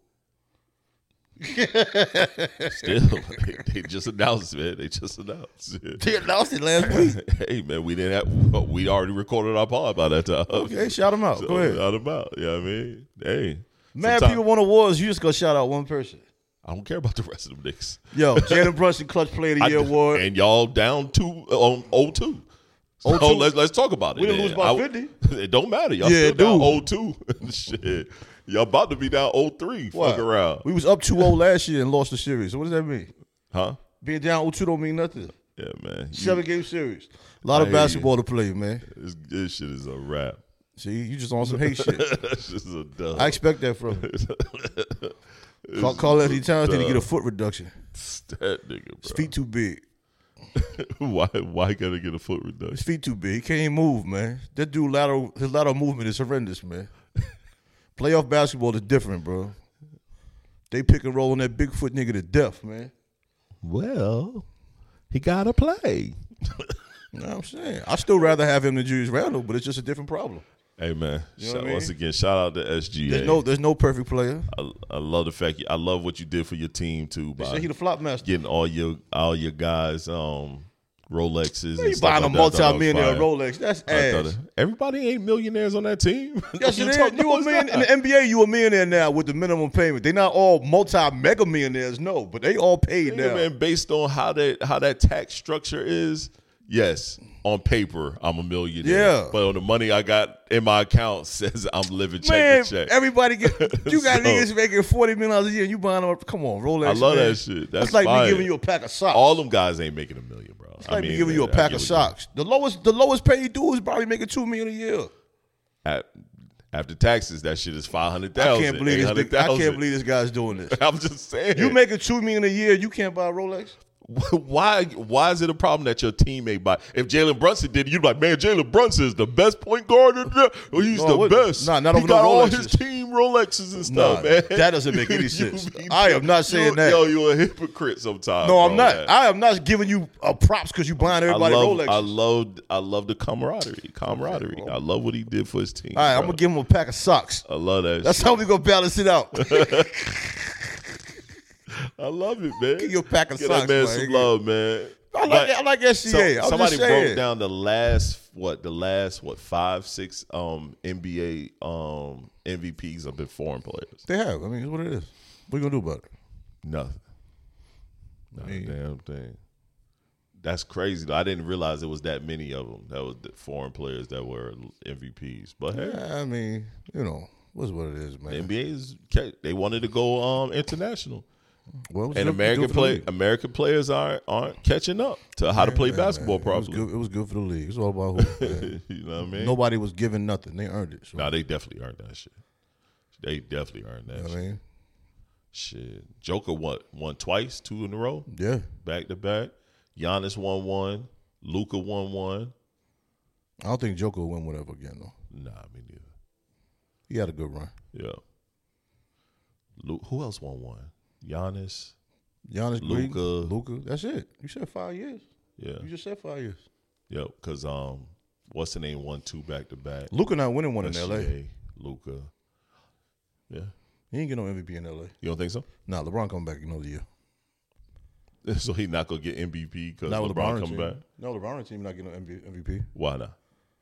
Still, they, they just announced, man. They just announced. They announced it last week. Hey, man, we didn't have. We already recorded our pod by that time. Okay, shout him out. So, Go ahead. Shout him out. You know what I mean? Hey, Mad sometime- people won awards. You just go shout out one person. I don't care about the rest of them niggas. Yo, Jalen Brunson Clutch Player of the I- Year award. and y'all down two on oh two. So oh two? let's let's talk about it. We didn't then. lose by I- fifty. It don't matter. Y'all Yeah, still down dude. oh two. Shit. Y'all about to be down oh three. What? Fuck around. We was up two oh last year and lost the series. So what does that mean? Huh? Being down oh two don't mean nothing. Yeah, man. You- Seven game series. A lot I of hear you. basketball to play, man. This, this shit is a wrap. See, you just on some hate shit. This is a dub. I expect that from him. Call, call Anthony Towns to get a foot reduction. that nigga, His bro. feet too big. why why gotta get a foot His reduction? feet too big. He can't even move, man. That dude lateral his lateral movement is horrendous, man. Playoff basketball is different, bro. They pick and roll on that Bigfoot nigga to death, man. Well, he gotta play. You know what I'm saying? I still rather have him than Julius Randle, but it's just a different problem. Hey man, You know shout- what I mean? once again, shout out to S G A. There's no there's no perfect player. I, I love the fact I love what you did for your team too They by say he the flop master. getting all your all your guys um Rolexes. You and stuff buying like a that. I thought that was multi-millionaire fire. Rolex. That's I thought ass. it- Everybody ain't millionaires on that team. Yes, You it is. talking You a about million, that? in the N B A, you a millionaire now with the minimum payment. They're not all multi-mega millionaires, no, but they all paid Yeah, now. man, based on how that how that tax structure is, yes, on paper I'm a millionaire. Yeah. But on the money I got in my account says I'm living check Man, to check. everybody get you got So- niggas making forty million dollars a year and you buying them. Come on, Rolex. I love man. that shit. That's like fire. me giving you a pack of socks. All them guys ain't making a million, bro. It's like me giving you a pack of socks. The lowest, the lowest paid dude is probably making two million a year. At, after taxes, that shit is five hundred I thousand. can't believe this. I can't believe this guy's doing this. I'm just saying. You making two million a year, you can't buy a Rolex. Why? Why is it a problem that your teammate buy? If Jalen Brunson did, it, you'd be like, man, Jalen Brunson is the best point guard in there. Well, he's No, the what- best. nah, not he over got no all Rolexes. his team Rolexes and stuff, Nah, man. that doesn't make any You sense. be- I am not saying you- that. Yo, you're a hypocrite sometimes. No, I'm bro, not. man. I am not giving you uh, props because you buying I everybody love, Rolexes. I love, I love the camaraderie. Camaraderie. Okay, I love what he did for his team. All right, I'm bro. gonna give him a pack of socks. I love that. That's shit. how we gonna balance it out. I love it, man. Give you a pack of Give socks, that man man. some love, man. I like But- I like S C A. So- I'm somebody just saying. broke down the last what the last what five six um N B A um M V Ps have been foreign players. They have. I mean, it's what it is. What you gonna do about it? Nothing. Not I mean- a damn thing. That's crazy. Though. I didn't realize there was that many of them. That was the foreign players that were M V Ps. But hey, I mean, you know, what's what it is, man. the N B A is they wanted to go um international. Well, it was And good- American good for the play league. American players aren't aren't catching up to how to play Yeah, basketball man. properly. It was, good, it was good for the league. It's all about who. man. You know what I mean? Nobody was giving nothing. They earned it. So, Nah, they definitely earned that shit. They definitely earned that you know shit. what I mean, Shit. Joker what? Won twice, two in a row, yeah. back to back. Giannis won one. Luka won one. I don't think Joker will win whatever again though. Nah, me neither. He had a good run. Yeah. Lu- who else won one? Giannis. Giannis, Luka. Luka. That's it. You said five years. Yeah. You just said five years. Yep. Because um, what's the name? Won two back to back. Luka not winning one in L A. Luka. Yeah. He ain't get no M V P in L A. You don't think so? Nah, LeBron coming back another year. So he not gonna get M V P because Not with LeBron, LeBron come team. back? No, LeBron team not getting no M V P. Why not?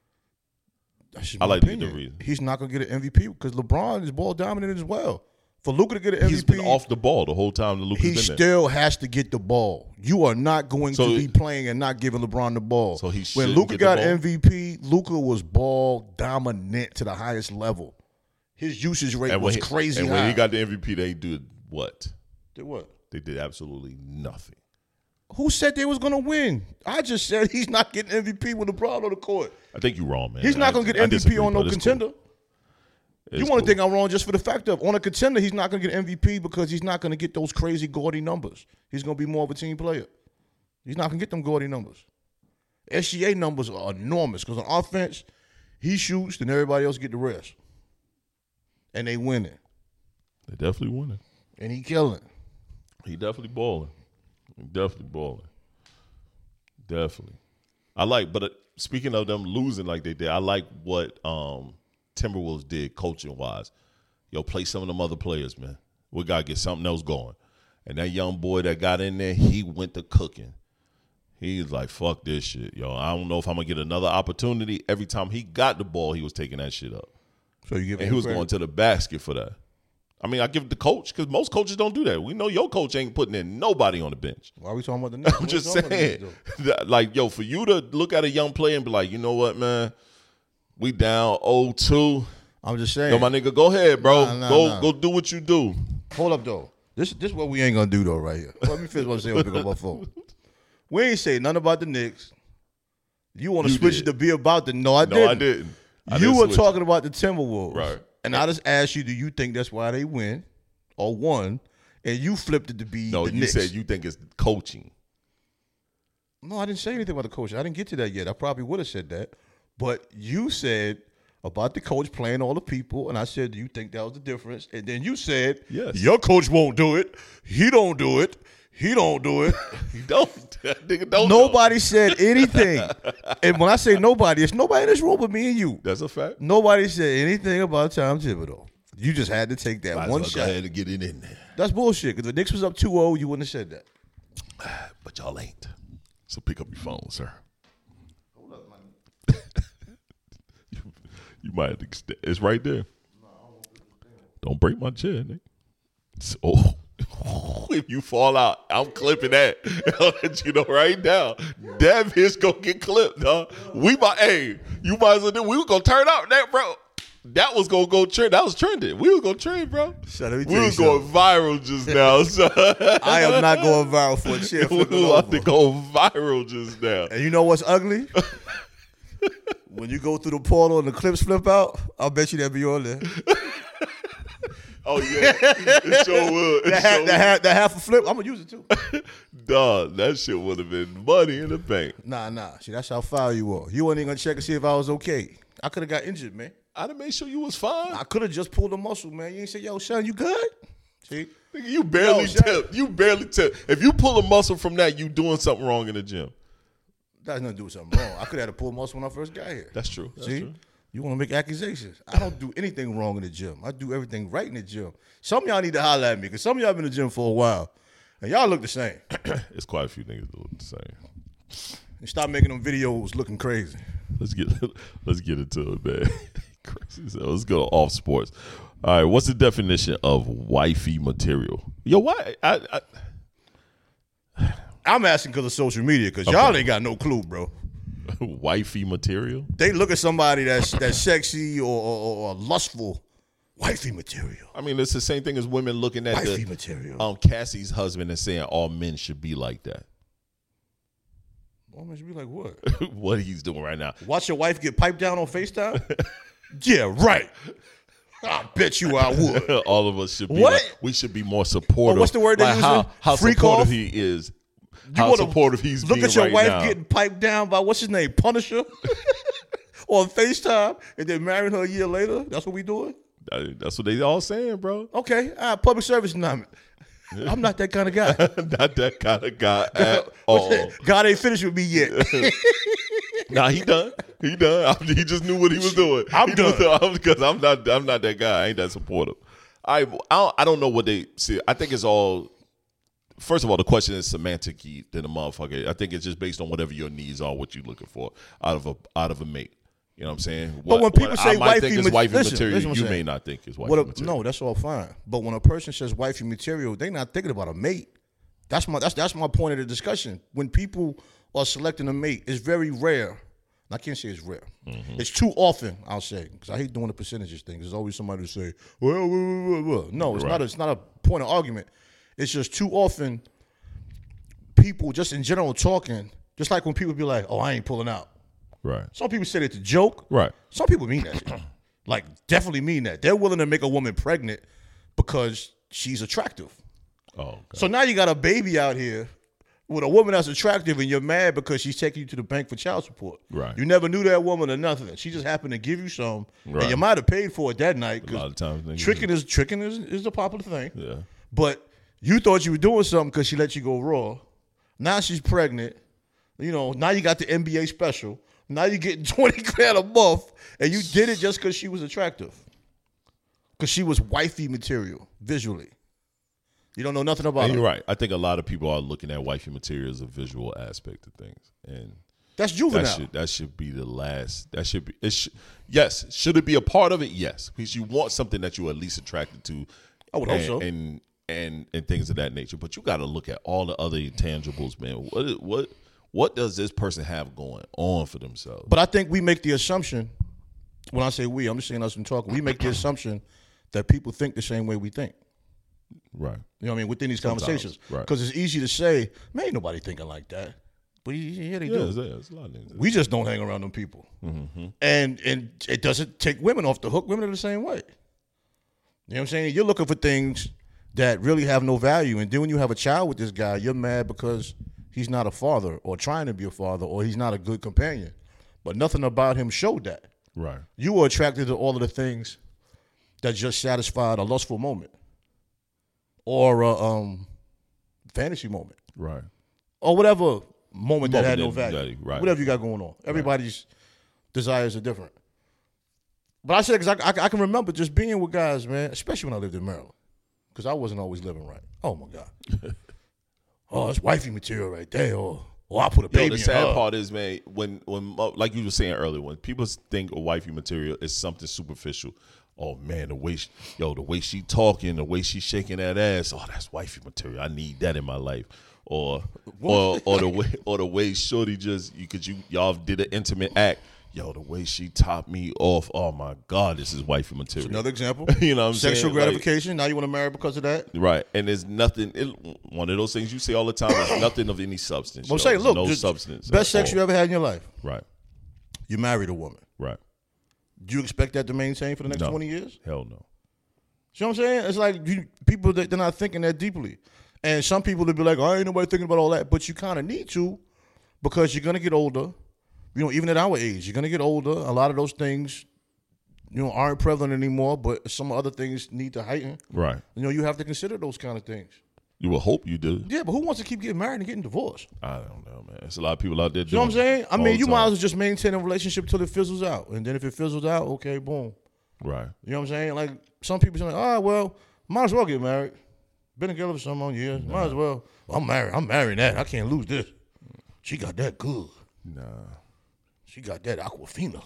That's just I my like to get the opinion. reason. He's not gonna get an M V P because LeBron is ball dominant as well. For Luka to get an M V P, He's been off the ball the whole time. The Luka's he been there. still has to get the ball. You are not going So- to be playing and not giving LeBron the ball. So he when shouldn't Luka get the got ball? M V P, Luka was ball dominant to the highest level. His usage rate And when was he, crazy And high. when he got the M V P, they did what? Did what? They did absolutely nothing. Who said they was going to win? I just said he's not getting M V P with LeBron on the court. I think you're wrong, man. He's not I- going to get I M V P disagree, on no but it's contender. cool. You It's want cool. to think I'm wrong just for the fact of on a contender, he's not going to get M V P because he's not going to get those crazy gaudy numbers. He's going to be more of a team player. He's not going to get them gaudy numbers. S G A numbers are enormous because on offense, he shoots, then everybody else get the rest. And they winning. They definitely winning. And he killing. He definitely balling. He definitely balling. Definitely. I like, but uh, speaking of them losing like they did, I like what um, Timberwolves did coaching wise. Yo, play some of them other players, man. We gotta get something else going. And that young boy that got in there, he went to cooking. He's like, fuck this shit, yo. I don't know if I'm gonna get another opportunity. Every time he got the ball, he was taking that shit up. So you give And him he was credit? going to the basket for that. I mean, I give it the coach because most coaches don't do that. We know your coach ain't putting in nobody on the bench. Why are we talking about the Knicks? I'm We just ain't talking about the saying, Knicks, though. that, like, yo, for you to look at a young player and be like, you know what, man, we down oh two. I'm just saying. Yo, my nigga, go ahead, bro. Nah, nah, go, nah. go do what you do. Hold up, though. This this what we ain't gonna do though, right here. Let me finish what I'm saying. Pick up my phone. We ain't say nothing about the Knicks. You want to You switch did. it to be about the? No, I No, didn't. I didn't. I you didn't were switch talking about the Timberwolves, Right. And I just asked you, do you think that's why they win or won? And you flipped it to be No, the you Knicks. said you think it's coaching. No, I didn't say anything about the coach. I didn't get to that yet. I probably would have said that, but you said about the coach playing all the people, and I said, do you think that was the difference? And then you said, Yes. your coach won't do it. He don't do it. He don't do it. You don't. That nigga don't. Nobody said anything. And when I say nobody, it's nobody in this room but me and you. That's a fact. Nobody said anything about Tom Thibodeau. You just had to take that Might as one well shot. Go ahead and get it in there. That's bullshit. Because if the Knicks was up two oh, you wouldn't have said that. But y'all ain't. So pick up your phone, sir. Hold up, man. you, you might have to extend. It's right there. No, I won't get the thing. Don't break my chair, nigga. So, if you fall out, I'm clipping that. I'll let you know right now. Damn, his gonna get clipped, dog. We might, hey, you might as well do. We was gonna turn out that, bro. That was gonna go trend. That was trending. We was gonna trend, bro. So let me tell we you was something. going viral just now. So. I am not going viral for a chair We flipping was about over. to go viral just now. And you know what's ugly? When you go through the portal and the clips flip out, I'll bet you they'll be on there. Oh yeah, it sure would. It That, half, sure that, half, that half a flip, I'm gonna use it too. would. Dog, that shit would have been money in the bank. Nah, nah. See, that's how foul you were. You weren't even gonna check and see if I was okay. I could have got injured, man. I'd have made sure you was fine. I could have just pulled a muscle, man. You ain't say, yo, son, you good? See? Nigga, you barely Yo, Shaq. tip. You barely tip. If you pull a muscle from that, you doing something wrong in the gym. That has nothing to do with something wrong. I could have had a pull muscle when I first got here. That's true. That's See? true. You want to make accusations. I don't do anything wrong in the gym. I do everything right in the gym. Some of y'all need to holler at me because some of y'all been in the gym for a while. And y'all look the same. It's quite a few niggas that look the same. And stop making them videos looking crazy. Let's get let's get into it, man. Crazy. So let's go off sports. All right, what's the definition of wifey material? Yo, why? I, I, I'm asking because of social media because y'all ain't got no clue, bro. wifey material? They look at somebody that's that's sexy or, or, or lustful. Wifey material. I mean, it's the same thing as women looking at Wifey the, material. um Cassie's husband and saying all men should be like that. Woman should be like, what? What he's doing right now. Watch your wife get piped down on FaceTime? Yeah, right. I bet you I would. All of us should be. What? Like, we should be more supportive. Oh, what's the word they like using? how, how Freak supportive off? he is. You How wanna supportive he's look being at your right wife now. getting piped down by what's his name, Punisher, on FaceTime, and then marrying her a year later. That's what we doing. That- That's what they all saying, bro. Okay, all right, public service announcement. I'm not that kind of guy. Not that kind of guy at What's all. that? God ain't finished with me yet. Nah, he done. He done. I- He just knew what he was doing. I'm He knew done. what- because I'm not. I'm not that guy. I ain't that supportive. I. I don't, I don't know what they see. I think it's all. First of all, the question is semantic than a motherfucker. I think it's just based on whatever your needs are, what you're looking for out of a out of a mate. You know what I'm saying? What, But when people what say I might wifey think is ma- wifey listen, material, listen what you I'm may saying. not think is wifey What a, material. no, that's all fine. But when a person says wifey material, they not thinking about a mate. That's my that's that's my point of the discussion. When people are selecting a mate, it's very rare. I can't say it's rare. Mm-hmm. It's too often, I'll say, because I hate doing the percentages thing. There's always somebody to say, well, well, well, well, well. No, it's Right. not. A, it's not a point of argument. It's just too often. People just in general talking, just like when people be like, "Oh, I ain't pulling out." Right. Some people say it to joke. Right. Some people mean that shit. Like, definitely mean that. They're willing to make a woman pregnant because she's attractive. Oh. Okay. So now you got a baby out here with a woman that's attractive and you're mad because she's taking you to the bank for child support. Right. You never knew that woman or nothing. She just happened to give you some. Right. And you might have paid for it that night. A lot of times, niggas tricking is tricking is, is a popular thing. Yeah. But you thought you were doing something because she let you go raw. Now she's pregnant. You know, now you got the N B A special. Now you're getting twenty grand a month, and you did it just because she was attractive. Because she was wifey material, visually. You don't know nothing about And her. you're right. I think a lot of people are looking at wifey material as a visual aspect of things. And That's juvenile. that should that should be the last. That should be it. Sh- yes, should it be a part of it? Yes, because you want something that you're at least attracted to. I would hope and, so. And and and things of that nature. But you got to look at all the other intangibles, man. What what what does this person have going on for themselves? But I think we make the assumption, when I say we, I'm just saying us and talking, we make the assumption that people think the same way we think. Right. You know what I mean? Within these Sometimes, conversations. right. Because it's easy to say, man, ain't nobody thinking like that. But yeah, they Yeah, do. there's, there's a lot of niggas. We just don't hang around them people. Mm-hmm. And and it doesn't take women off the hook. Women are the same way. You know what I'm saying? You're looking for things that really have no value. And then when you have a child with this guy, you're mad because he's not a father or trying to be a father or he's not a good companion. But nothing about him showed that. Right. You were attracted to all of the things that just satisfied a lustful moment or a um, fantasy moment Right. or whatever moment that Moment had no that- value. that- right. Whatever you got going on. Everybody's desires are different. But I said, because I, I, I can remember just being with guys, man, especially when I lived in Maryland, because I wasn't always living right. Oh, my God. Oh, it's wifey material right there. Or Oh, I put a baby Yo, the in sad her. part is, man, when when like you were saying earlier, when people think of wifey material is something superficial. Oh man, the way she, yo, the way she talking, the way she shaking that ass. Oh, that's wifey material. I need that in my life. Or or or the way or the way shorty just you could you y'all did an intimate act. Yo, the way she topped me off. Oh my God, this is wifey material. Another example. You know what I'm Sexual saying? gratification. Like, now you want to marry because of that? Right. And there's nothing, it, one of those things you say all the time, there's nothing of any substance. Well, yo. say, There's look, no the substance. best at sex all. you ever had in your life. Right. You married a woman. Right. Do you expect that to maintain for the next No. twenty years? Hell no. You know what I'm saying? It's like you, people, that they're not thinking that deeply. And some people will be like, oh, ain't nobody thinking about all that. But you kind of need to because you're going to get older. You know, even at our age, you're going to get older. A lot of those things, you know, aren't prevalent anymore, but some other things need to heighten. Right. You know, you have to consider those kind of things. You would hope you do. Yeah, but who wants to keep getting married and getting divorced? I don't know, man. There's a lot of people out there doing You know what I'm saying? I all mean, the you might time. as well just maintain a relationship till it fizzles out. And then if it fizzles out, okay, boom. Right. You know what I'm saying? Like, some people say, like, oh, well, might as well get married. Been together for some odd years. Might as well. I'm married. I'm marrying that. I can't lose this. She got that good. Nah. She got that Aquafina.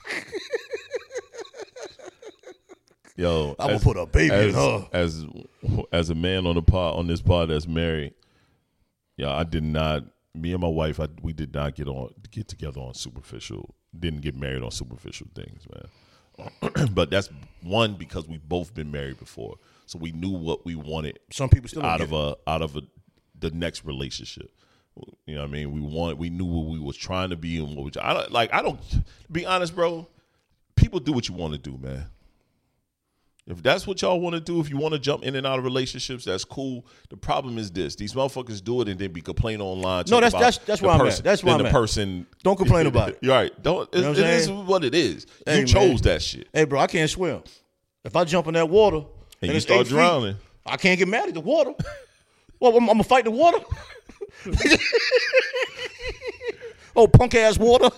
Yo, I would as- put a baby as, in her. As as a man on the pod on this pod that's married, yeah, I did not. Me and my wife, I, we did not get on get together on superficial. Didn't get married on superficial things, man. But that's one because we both been married before, so we knew what we wanted Some people still don't out get of a out of a, the next relationship. You know what I mean? We want we knew what we was trying to be and what we I don't, like. I don't to be honest, bro. People do what you want to do, man. If that's what y'all want to do, if you want to jump in and out of relationships, that's cool. The problem is this: these motherfuckers do it and then be complaining online. No, talk that's- about that's- that's the where I'm at. person- That's where then I'm the at. person. Don't complain about it. You're right. Don't. You know It, what I'm it is saying? what it is. Hey, You chose man. that shit. Hey, bro, I can't swim. If I jump in that water And you it's start eight feet, drowning. I can't get mad at the water. Well, I'm, I'm gonna fight the water. Oh, punk ass water.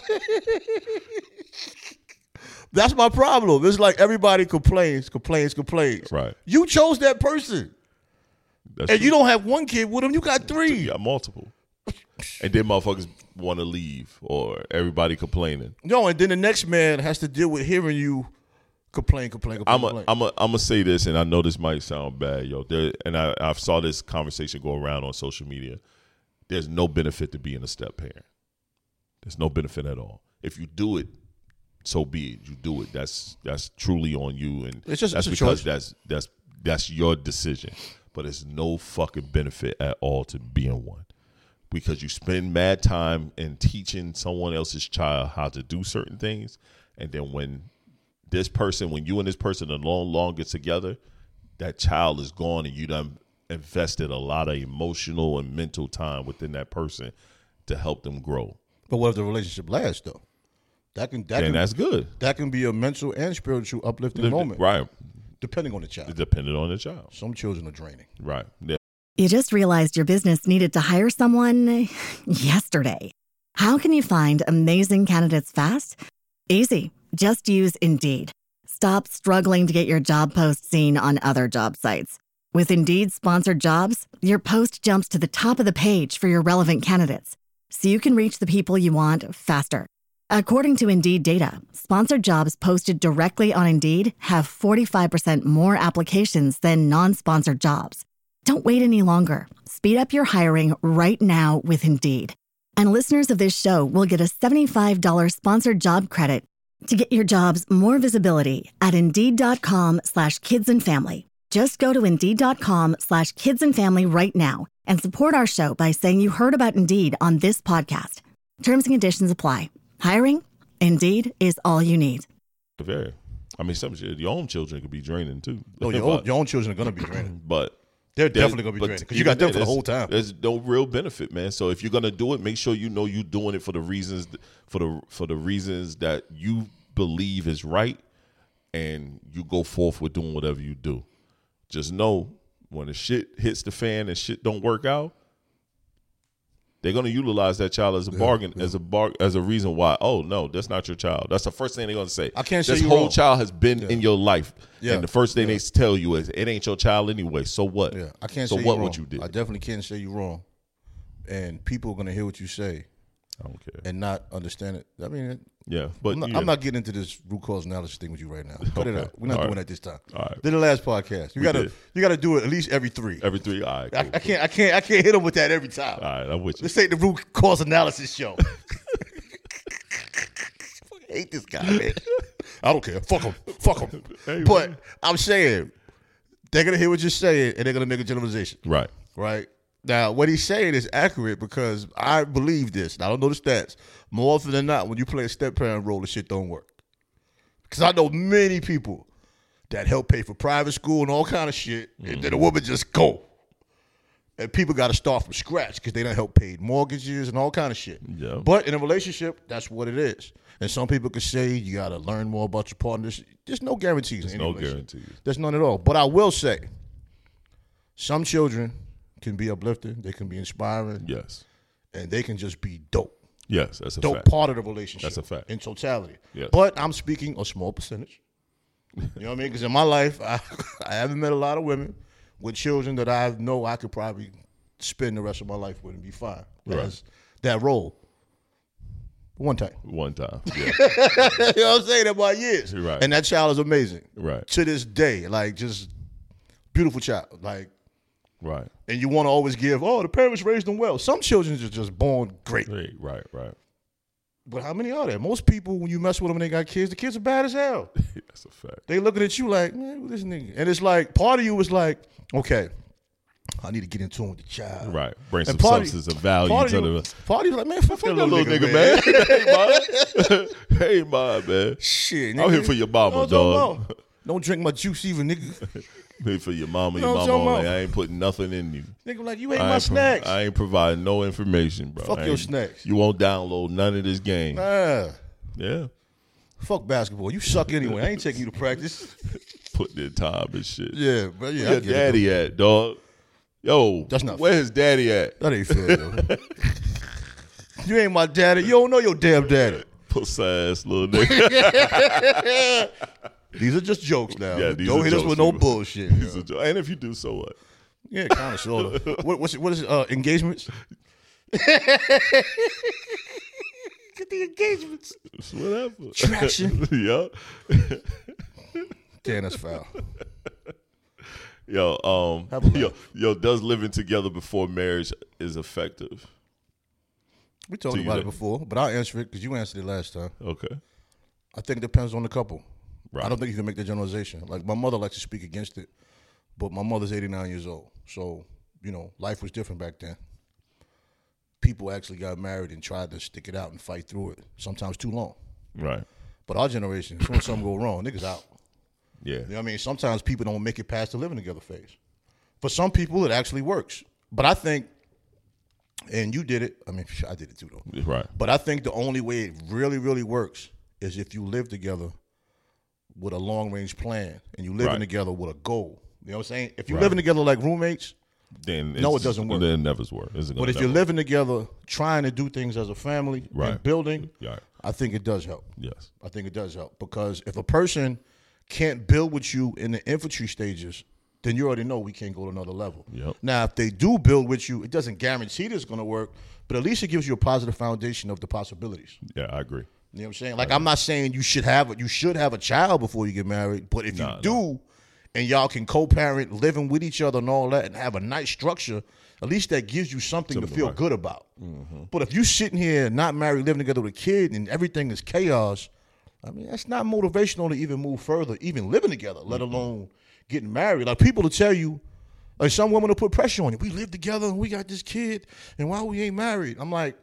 That's my problem. It's like everybody complains, complains, complains. Right. You chose that person, That's and true. you don't have one kid with him. You got three. You got multiple. And then motherfuckers want to leave or everybody complaining. No, and then the next man has to deal with hearing you complain, complain, complain. I'm a, complain. I'm a, I'm gonna say this, and I know this might sound bad, yo. There, and I, I saw this conversation go around on social media. There's no benefit to being a step parent. There's no benefit at all. If you do it, so be it. You do it. That's that's truly on you, and It's just- that's it's a because choice. that's that's that's your decision. But there's no fucking benefit at all to being one, because you spend mad time in teaching someone else's child how to do certain things, and then when this person, when you and this person are no longer together, that child is gone, and you done invested a lot of emotional and mental time within that person to help them grow. But what if the relationship lasts though? That can that Then can that's good. that can be a mental and spiritual uplifting moment, Right. depending on the child. Depending on the child. Some children are draining. Right. Yeah. You just realized your business needed to hire someone yesterday. How can you find amazing candidates fast? Easy. Just use Indeed. Stop struggling to get your job post seen on other job sites. With Indeed sponsored jobs, your post jumps to the top of the page for your relevant candidates, so you can reach the people you want faster. According to Indeed data, sponsored jobs posted directly on Indeed have forty-five percent more applications than non-sponsored jobs. Don't wait any longer. Speed up your hiring right now with Indeed. And listeners of this show will get a seventy-five dollars sponsored job credit to get your jobs more visibility at Indeed.com slash kids and family. Just go to Indeed.com slash kids and family right now and support our show by saying you heard about Indeed on this podcast. Terms and conditions apply. Hiring? Indeed is all you need. Very. I mean, some shit, your own children could be draining too. Oh, your own, your own children are gonna be draining. But They're there's- definitely gonna be but draining because you got them even for the then, whole time. There's no real benefit, man. So if you're gonna do it, make sure you know you're doing it for the reasons for the for the reasons that you believe is right, and you go forth with doing whatever you do. Just know when the shit hits the fan and shit don't work out, they're gonna utilize that child as a bargain, as a bar, as a reason why. Oh no, that's not your child. That's the first thing they're gonna say. I can't say this you whole wrong. child has been Yeah. in your life, Yeah. and the first thing Yeah. they tell you is it ain't your child anyway. So what? Yeah, I can't So say what you would wrong. you do? I definitely can't say you wrong. and people are gonna hear what you say I don't care. and not understand it. I mean, Yeah, but I'm not, yeah. I'm not getting into this root cause analysis thing with you right now. Cut it Okay. out. We're not All doing right. that this time. All right. Did the last podcast. You We gotta did. you gotta do it at least every three. every three. All right, cool. I, I can't I can't I can't hit them with that every time. All right, I'm with you. This ain't the root cause analysis show. I hate this guy, man. I don't care. Fuck him. Fuck him. Hey, but man. I'm saying they're gonna hear what you're saying and they're gonna make a generalization. Right. Right? Now, what he's saying is accurate because I believe this. And I don't know the stats. More often than not, when you play a step-parent role, the shit don't work. Because I know many people that help pay for private school and all kind of shit, mm-hmm. and then a woman just go. And people got to start from scratch because they done help pay mortgages and all kind of shit. Yeah. But in a relationship, that's what it is. And some people could say you got to learn more about your partners. There's no guarantees. There's in no any relationship. guarantees. There's none at all. But I will say, some children can be uplifting, they can be inspiring, Yes. and they can just be dope. Yes, that's a Dope fact. part of the relationship. That's a fact. In totality. Yes. But I'm speaking a small percentage. You know what I mean? Because in my life, I, I haven't met a lot of women with children that I know I could probably spend the rest of my life with and be fine. Right. That's that role. One time. One time. Yeah. You know what I'm saying? In my years. Right. And that child is amazing. Right. To this day. Like, just beautiful child. Like, Right. and you want to always give, oh, the parents raised them well. Some children are just born great. Right. Right. Right. But how many are there? Most people, when you mess with them and they got kids, the kids are bad as hell. That's a fact. They looking at you like, man, who this nigga? And it's like, part of you was like, okay, I need to get in tune with the child. Right. Bring some And part of- substance of value Part to of you, the. part of you was like, man, fuck, Fuck that little nigga, man. man. hey, man. Hey, man, man. Shit, I'm nigga. here for your mama, No, dog. no, no. Don't drink my juice even, nigga. Here for your mama, You your know what I'm mama. talking Only. about? I ain't putting nothing in you. Nigga, like, you ate I my ain't pro- snacks. I ain't providing no information, bro. Fuck I your ain't- snacks. You won't download none of this game. Nah. Yeah. Fuck basketball. You suck anyway. I ain't taking you to practice. Put their time and shit. Yeah, but yeah, I Where your get it, daddy at, dog? Yo, That's not where his daddy at? though. That ain't fair, though. You ain't my daddy. You don't know your damn daddy. Puss ass little nigga. These are just jokes now. Yeah, these Don't are hit us jokes, with no people. bullshit. He's yo. a joke. And if you do, so what? Yeah, kind of, sort of. What, what's it, what is it? Uh, engagements? Get the engagements. It's whatever. Traction. yeah. Damn, that's foul. Yo, um, Have a laugh. yo, yo, does living together before marriage is effective? We talked Do you about it think- before, but I'll answer it because you answered it last time. Okay. I think it depends on the couple. Right. I don't think you can make the generalization. Like, my mother likes to speak against it, but my mother's eighty-nine years old. So, you know, life was different back then. People actually got married and tried to stick it out and fight through it, sometimes too long. Right. But our generation, as soon as something go wrong, niggas out. Yeah. You know what I mean? Sometimes people don't make it past the living together phase. For some people, it actually works. But I think, and you did it, I mean, I did it too, though. Right. But I think the only way it really, really works is if you live together with a long-range plan and you living Right. together with a goal. You know what I'm saying? If you're Right. living together like roommates, Then No, it's- it doesn't work. Then it never work. It's but if you're living together trying to do things as a family Right. and building, Right. I think it does help. Yes. I think it does help because if a person can't build with you in the infantry stages, then you already know we can't go to another level. Yep. Now, if they do build with you, it doesn't guarantee that it's going to work, but at least it gives you a positive foundation of the possibilities. Yeah, I agree. You know what I'm saying? Like, I'm not saying you should have you should have a child before you get married, but if Nah, you do, and y'all can co-parent, living with each other and all that, and have a nice structure, at least that gives you something to Something feel right. good about. But if you sitting here not married, living together with a kid, and everything is chaos, I mean, that's not motivational to even move further, even living together, let alone getting married. Like, people will tell you, like, some women will put pressure on you. We live together and we got this kid, and why we ain't married? I'm like,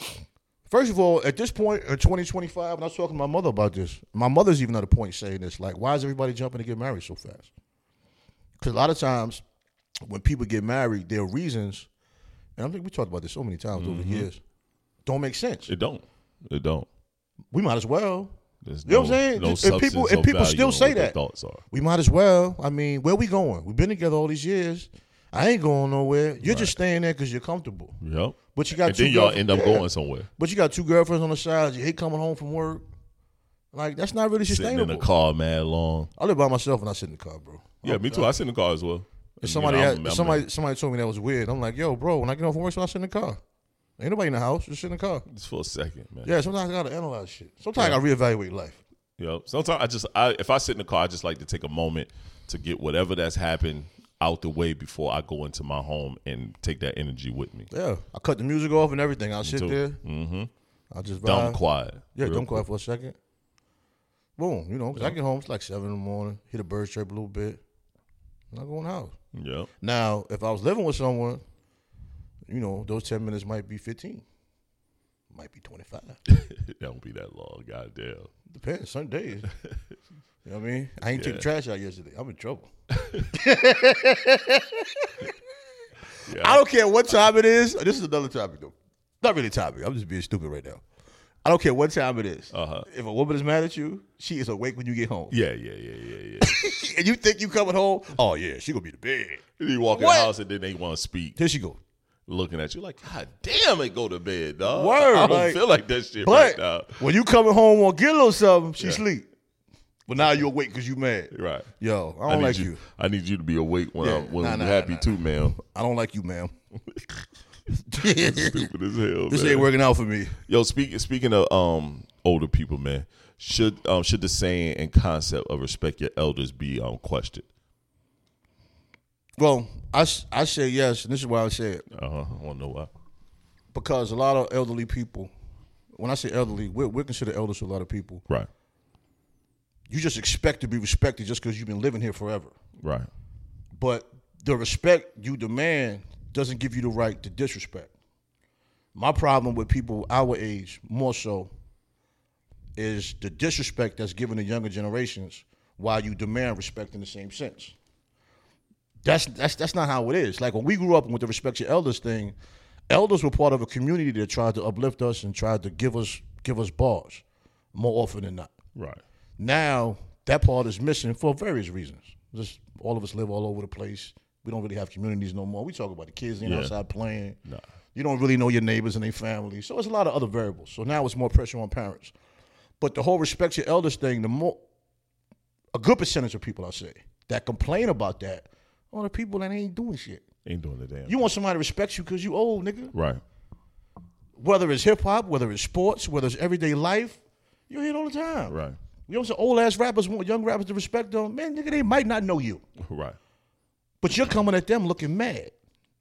first of all, at this point in twenty twenty-five, and I was talking to my mother about this, my mother's even at a point saying this, like, why is everybody jumping to get married so fast? Because a lot of times when people get married, their reasons, and I think we talked about this so many times over the years, don't make sense. It don't. It don't. We might as well. There's You know no, what I'm saying? No Just- and substance, people- and no people value still on say what their that. thoughts are. We might as well. I mean, where we going? We've been together all these years. I ain't going nowhere. You're just staying there because you're comfortable. Yep. But you got And two then y'all girlf- end up going somewhere. But you got two girlfriends on the side. You hate coming home from work. Like, that's not really Sitting sustainable. in the car mad long. I live by myself and I sit in the car, bro. Yeah, me too. I sit in the car as well. If somebody, You know, had, I'm- I'm- somebody, somebody told me that was weird. I'm like, yo, bro, when I get off from work, so I sit in the car. Ain't nobody in the house. Just sit in the car. Just for a second, man. Yeah, sometimes I gotta analyze shit. Sometimes Yeah. I reevaluate life. You know, sometimes I just, I, if I sit in the car, I just like to take a moment to get whatever that's happened out the way before I go into my home and take that energy with me. Yeah, I cut the music off and everything. I'll sit too. there. Mm-hmm. I'll just Dumb vibe. quiet. Yeah, Real dumb quiet quick. for a second. Boom, you know, 'cause I get home, it's like seven in the morning, hit a bird chirp a little bit, and I go in the house. Yep. Now, if I was living with someone, you know, those ten minutes might be fifteen. Might be twenty-five. That won't be that long. Goddamn. Depends, some days. You know what I mean? I ain't Yeah. take the trash out yesterday. I'm in trouble. Yeah. I don't care what time it is. This is another topic, though. Not really a topic. I'm just being stupid right now. I don't care what time it is. Uh-huh. If a woman is mad at you, she is awake when you get home. Yeah, yeah, yeah, yeah, yeah. And you think you coming home? Oh, yeah, she going to be to bed. And you walk in What? the house and then they want to speak, Here she go. looking at you like, God damn it, go to bed, dog. Word, I don't like- feel like that shit right But now. when you coming home or get a little something, she Yeah. sleep. But now you awake because you mad. Right. Yo, I I don't need like you, you. I need you to be awake when Yeah, I'm when nah, I'm nah, happy nah. too, man. I don't like you, ma'am. Stupid as hell. This man. ain't working out for me. Yo, speaking speaking of um older people, man, should um should the saying and concept of respect your elders be um questioned? Well, I, s- I say yes, and this is why I say it. Uh huh. I want to know why. Because a lot of elderly people, when I say elderly, we're, we're considered elders to a lot of people. Right. You just expect to be respected just because you've been living here forever. Right. But the respect you demand doesn't give you the right to disrespect. My problem with people our age, more so, is the disrespect that's given to younger generations while you demand respect in the same sense. That's that's that's not how it is. Like when we grew up with the respect your elders thing, elders were part of a community that tried to uplift us and tried to give us give us bars more often than not. Right. Now that part is missing for various reasons. Just all of us live all over the place. We don't really have communities no more. We talk about the kids ain't Yeah. outside playing. Nah. You don't really know your neighbors and their family. So it's a lot of other variables. So now it's more pressure on parents. But the whole respect your elders thing, the more a good percentage of people I say that complain about that are the people that ain't doing shit. Ain't doing the damn. You want somebody to respect you because you old, nigga. Right. Whether it's hip hop, whether it's sports, whether it's everyday life, you hear it all the time. Right. You know, some old ass rappers want young rappers to respect them. Man, nigga, they might not know you, Right. but you're coming at them looking mad.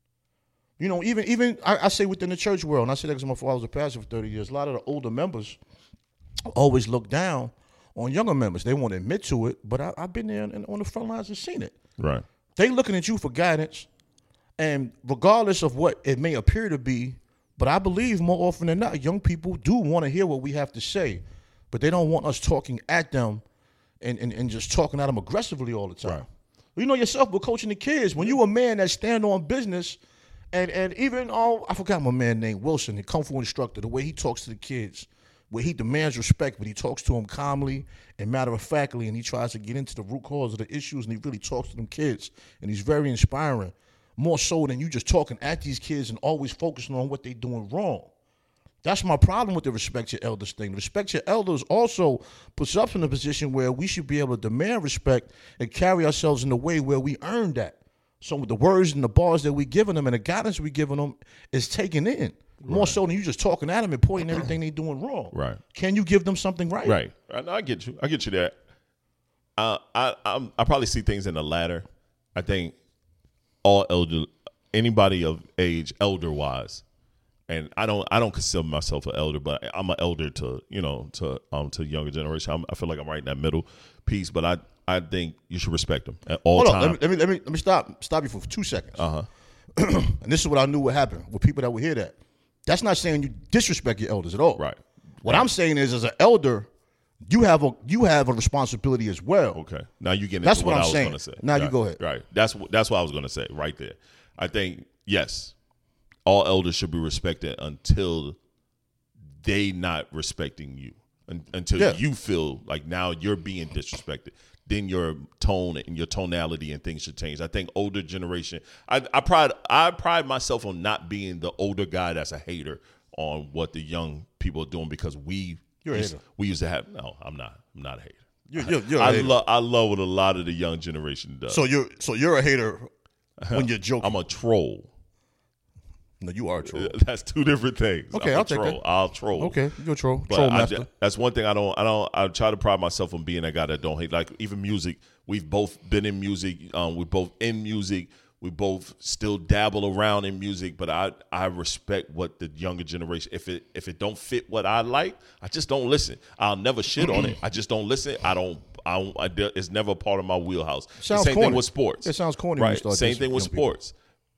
You know, even even I, I say within the church world, and I say that because my father was a pastor for thirty years. A lot of the older members always look down on younger members. They won't admit to it, but I, I've been there and on the front lines and seen it. Right. They looking at you for guidance, and regardless of what it may appear to be, but I believe more often than not, young people do want to hear what we have to say, but they don't want us talking at them and, and, and just talking at them aggressively all the time. Right. You know yourself, but coaching the kids, when you a man that stand on business, and and even, oh, I forgot my man named Wilson, the Kung Fu instructor, the way he talks to the kids, where he demands respect, but he talks to them calmly and matter-of-factly, and he tries to get into the root cause of the issues, and he really talks to them kids, and he's very inspiring, more so than you just talking at these kids and always focusing on what they're doing wrong. That's my problem with the respect your elders thing. Respect your elders also puts us in a position where we should be able to demand respect and carry ourselves in a way where we earn that. So with the words and the bars that we giving them and the guidance we giving them is taken in. More so than you just talking at them and pointing everything they doing wrong. Right. Can you give them something right? Right. I, I get you. I get you there. Uh, I I'm, I probably see things in the latter. I think all elder, anybody of age, elder wise, and I don't I don't consider myself an elder, but I'm an elder to you know to um to younger generation. I'm, I feel like I'm right in that middle piece, but I I think you should respect them at all Hold on. times. Let me, let me let me let me stop stop you for two seconds. Uh huh. And this is what I knew would happen with people that would hear that. That's not saying you disrespect your elders at all. Right. What I'm saying is, as an elder, you have a you have a responsibility as well. Okay. Now you get into That's what, what I'm I was saying. going to say. Now you Right. go ahead. Right. That's what that's what I was going to say right there. I think yes, all elders should be respected until they not respecting you. Un- until Yeah. you feel like now you're being disrespected. Then your tone and your tonality and things should change. I think older generation. I, I pride I pride myself on not being the older guy that's a hater on what the young people are doing because we You're a used, hater. we used to have. No, I'm not. I'm not a hater. You're, you're, you're a I hater. love I love what a lot of the young generation does. So you're so you're a hater when you're joking. I'm a troll. No, you are a troll. That's two different things. Okay, I'm I'll a take troll. that. I'll troll. Okay, you're a troll. But troll I master. ju- that's one thing I don't. I don't. I try to pride myself on being a guy that don't hate. Like even music, we've both been in music. Um, we're both in music. We both still dabble around in music. But I, I respect what the younger generation. If it, if it don't fit what I like, I just don't listen. I'll never shit on it. I just don't listen. I don't. I, don't, I it's never a part of my wheelhouse. Sounds Same corny. thing with sports. It sounds corny when you right? start Same dissing thing with young people. sports.